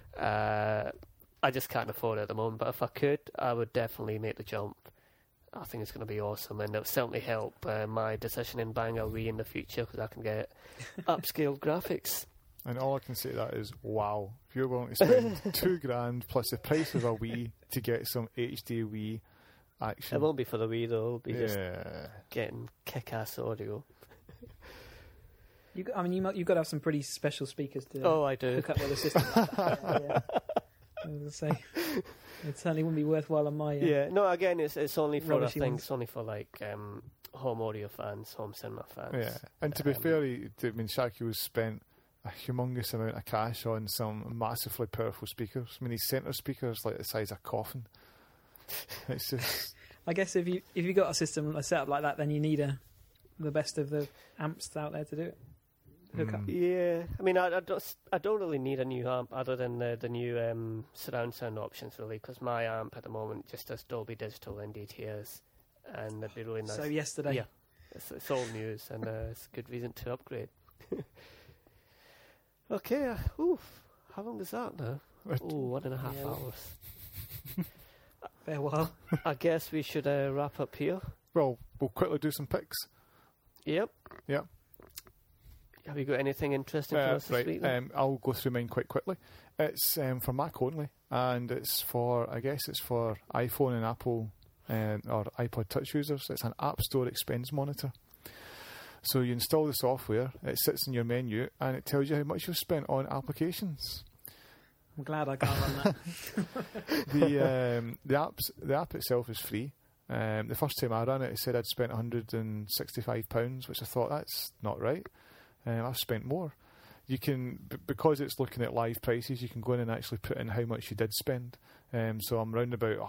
A: I just can't afford it at the moment, but if I could, I would definitely make the jump. I think it's going to be awesome, and it'll certainly help my decision in buying a Wii in the future, because I can get upscaled graphics.
B: And all I can say to that is, wow. If you're willing to spend $2,000 plus the price of a Wii to get some HD Wii action.
A: It won't be for the Wii, though. It'll be just
B: Yeah.
A: getting kick-ass audio.
C: You've got to have some pretty special speakers to
A: Oh, I do.
C: hook up with a system like that. Yeah. I was going to say, it certainly wouldn't be worthwhile on my
A: Yeah, no, again, it's only for, I
C: rubbishy
A: think,
C: ones.
A: it's only for, like, home audio fans, home cinema fans.
B: Yeah. And to be fair, Shaquille's spent a humongous amount of cash on some massively powerful speakers. I mean, his centre speaker's like the size of a coffin. It's just...
C: I guess if you got a system a setup like that, then you need the best of the amps out there to do it. Hook up.
A: Yeah, I mean, I don't really need a new amp other than the new surround sound options, really, because my amp at the moment just does Dolby Digital and DTS, and that'd be really nice.
C: So yesterday,
A: Yeah, it's all news, and it's a good reason to upgrade. Okay, how long is that now? 1.5
C: Yeah.
A: hours.
C: fair while.
A: I guess we should wrap up here.
B: Well, we'll quickly do some picks.
A: Yep.
B: Yeah.
A: Have you got anything interesting for us this week? then?
B: I'll go through mine quite quickly. It's for Mac only, and it's for iPhone and Apple or iPod Touch users. It's an App Store expense monitor. So you install the software, it sits in your menu, and it tells you how much you've spent on applications.
C: I'm glad I can't run that.
B: The app itself is free. The first time I ran it, it said I'd spent £165, which I thought, that's not right. I've spent more. You can, because it's looking at live prices, you can go in and actually put in how much you did spend. So I'm round about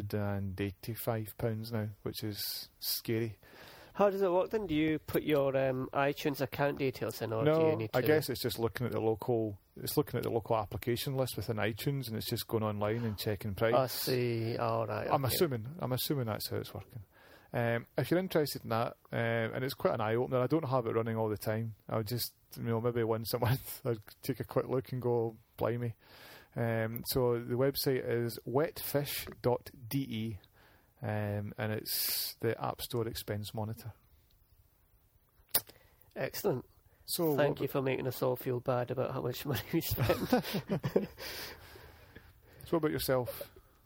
B: £185 now, which is scary.
A: How does it work then? Do you put your iTunes account details in, or do you
B: No,
A: need to?
B: I guess it's just looking at the local. It's looking at the local application list within iTunes, and it's just going online and checking price.
A: I see. All right.
B: I'm
A: okay.
B: assuming that's how it's working. If you're interested in that, and it's quite an eye opener. I don't have it running all the time. I'll just, maybe once a month, I'll take a quick look and go, blimey. So the website is wetfish.de, and it's the App Store expense monitor.
A: Excellent.
B: So
A: Thank you for making us all feel bad about how much money we spent.
B: So what about yourself?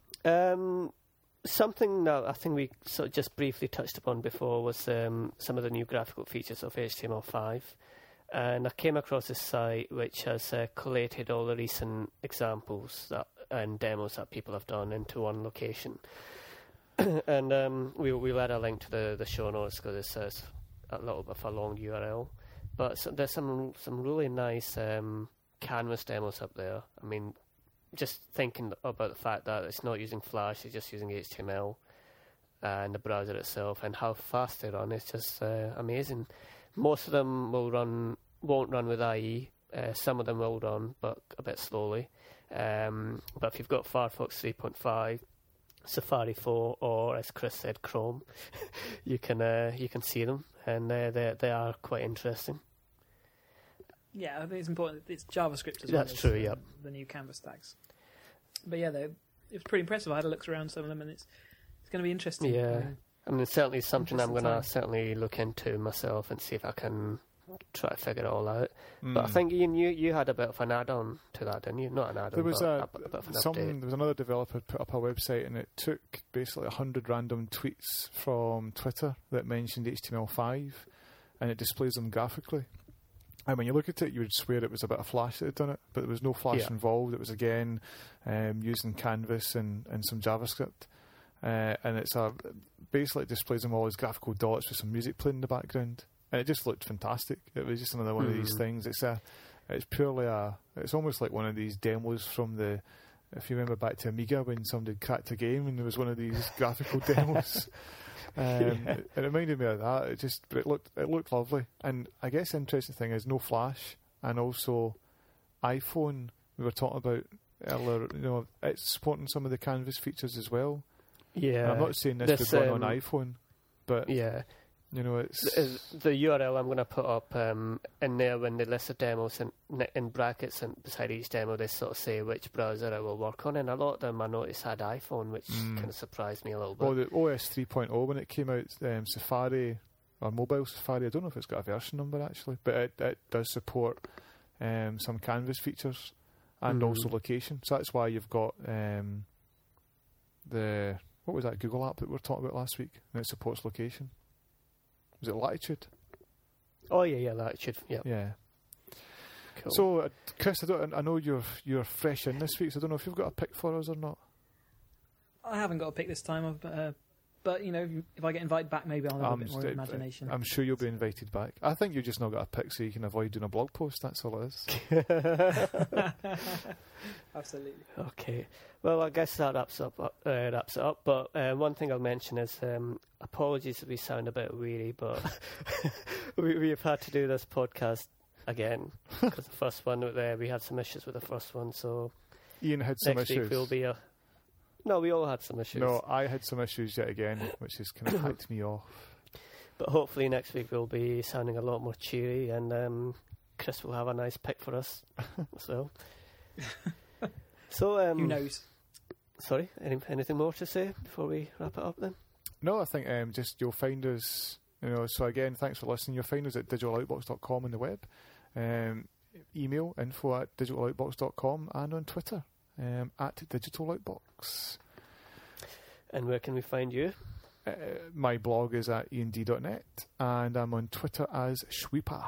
A: Something that I think we sort of just briefly touched upon before was some of the new graphical features of HTML5. And I came across this site which has collated all the recent examples and demos that people have done into one location. And we'll add a link to the show notes because it says a little bit of a long URL. But there's some really nice canvas demos up there. I mean, just thinking about the fact that it's not using Flash, it's just using HTML and the browser itself, and how fast they run, it's just amazing. Most of them won't run with IE. Some of them will run, but a bit slowly. But if you've got Firefox 3.5, Safari 4, or as Chris said, Chrome, you can see them, and they are quite interesting.
C: Yeah, I think it's important. It's JavaScript as
A: That's
C: well.
A: true, yep.
C: The new canvas tags. But yeah, it was pretty impressive. I had a look around some of them, and it's going to be interesting.
A: Yeah, I mean, it's certainly something I'm going to
C: time.
A: certainly look into myself and see if I can try to figure it all out. But I think, Ian, you had a bit of an add-on to that, didn't you? Not an add-on,
B: There was
A: but a bit of an update.
B: there was another developer put up a website, and it took basically 100 random tweets from Twitter that mentioned HTML5, and it displays them graphically. And when you look at it, you would swear it was a bit of Flash that had done it, but there was no Flash involved. It was again using Canvas and some JavaScript, and it's basically it displays them all as graphical dots with some music playing in the background, and it just looked fantastic. It was just another one of these things. It's purely it's almost like one of these demos from the. If you remember back to Amiga when somebody cracked a game and there was one of these graphical demos. It reminded me of that. It looked lovely, and I guess the interesting thing is no Flash, and also iPhone. We were talking about earlier. You know, it's supporting some of the Canvas features as well.
A: Yeah,
B: and I'm not saying this would run on iPhone, but
A: yeah,
B: you know, it's
A: the URL I'm going to put up in there when they list the demos in brackets, and beside each demo they sort of say which browser it will work on, and a lot of them I noticed had iPhone, which kind of surprised me a little bit.
B: Well, the OS 3.0 when it came out, Safari or mobile Safari, I don't know if it's got a version number actually, but it does support some Canvas features and also location. So that's why you've got what was that Google app that we were talking about last week, and it supports location. Was it Latitude?
A: Oh yeah, Latitude. Yep.
B: Yeah.
A: Cool.
B: So, Chris, I know you're fresh in this week, so I don't know if you've got a pick for us or not.
C: I haven't got a pick this time, but you know, if I get invited back, maybe I'll have a bit more imagination.
B: I'm sure you'll be invited back. I think you've just not got a pick, so you can avoid doing a blog post. That's all it is.
C: Absolutely.
A: Okay. Well, I guess that wraps it up. But one thing I'll mention is apologies if we sound a bit weary, but we've had to do this podcast again because the first one we had some issues with the first one. So
B: Ian had some
A: next
B: issues.
A: Week will be No, we all had some issues.
B: No, I had some issues yet again, which has kind of hacked me off.
A: But hopefully next week we'll be sounding a lot more cheery, and Chris will have a nice pick for us. So
C: who knows?
A: Sorry, anything more to say before we wrap it up then?
B: No, I think just you'll find us, you know, so again, thanks for listening. You'll find us at digitaloutbox.com on the web, email info@digitaloutbox.com, and on Twitter at digitaloutbox.
A: And where can we find you?
B: My blog is at iand.net, and I'm on Twitter as Schweeper.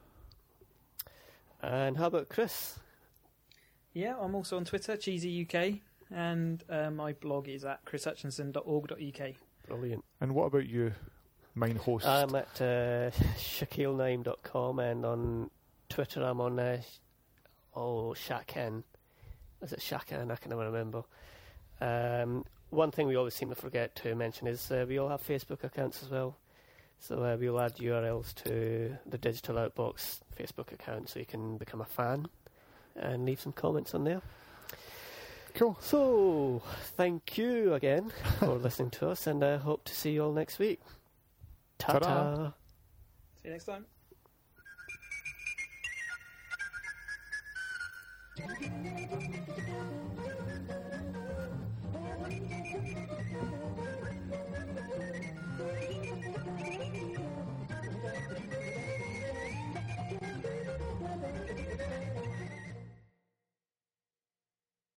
A: And how about Chris?
C: Yeah, I'm also on Twitter, CheesyUK, and my blog is at chrishutchinson.org.uk.
A: Brilliant.
B: And what about you, mine host?
A: I'm at shaquillenaim.com, and on Twitter I'm on Shaken. Is it Shaken? I can never remember. One thing we always seem to forget to mention is we all have Facebook accounts as well. So we'll add URLs to the Digital Outbox Facebook account so you can become a fan and leave some comments on there.
B: Cool.
A: So, thank you again for listening to us, and I hope to see you all next week. Ta-ta.
B: Ta-da.
C: See you next time.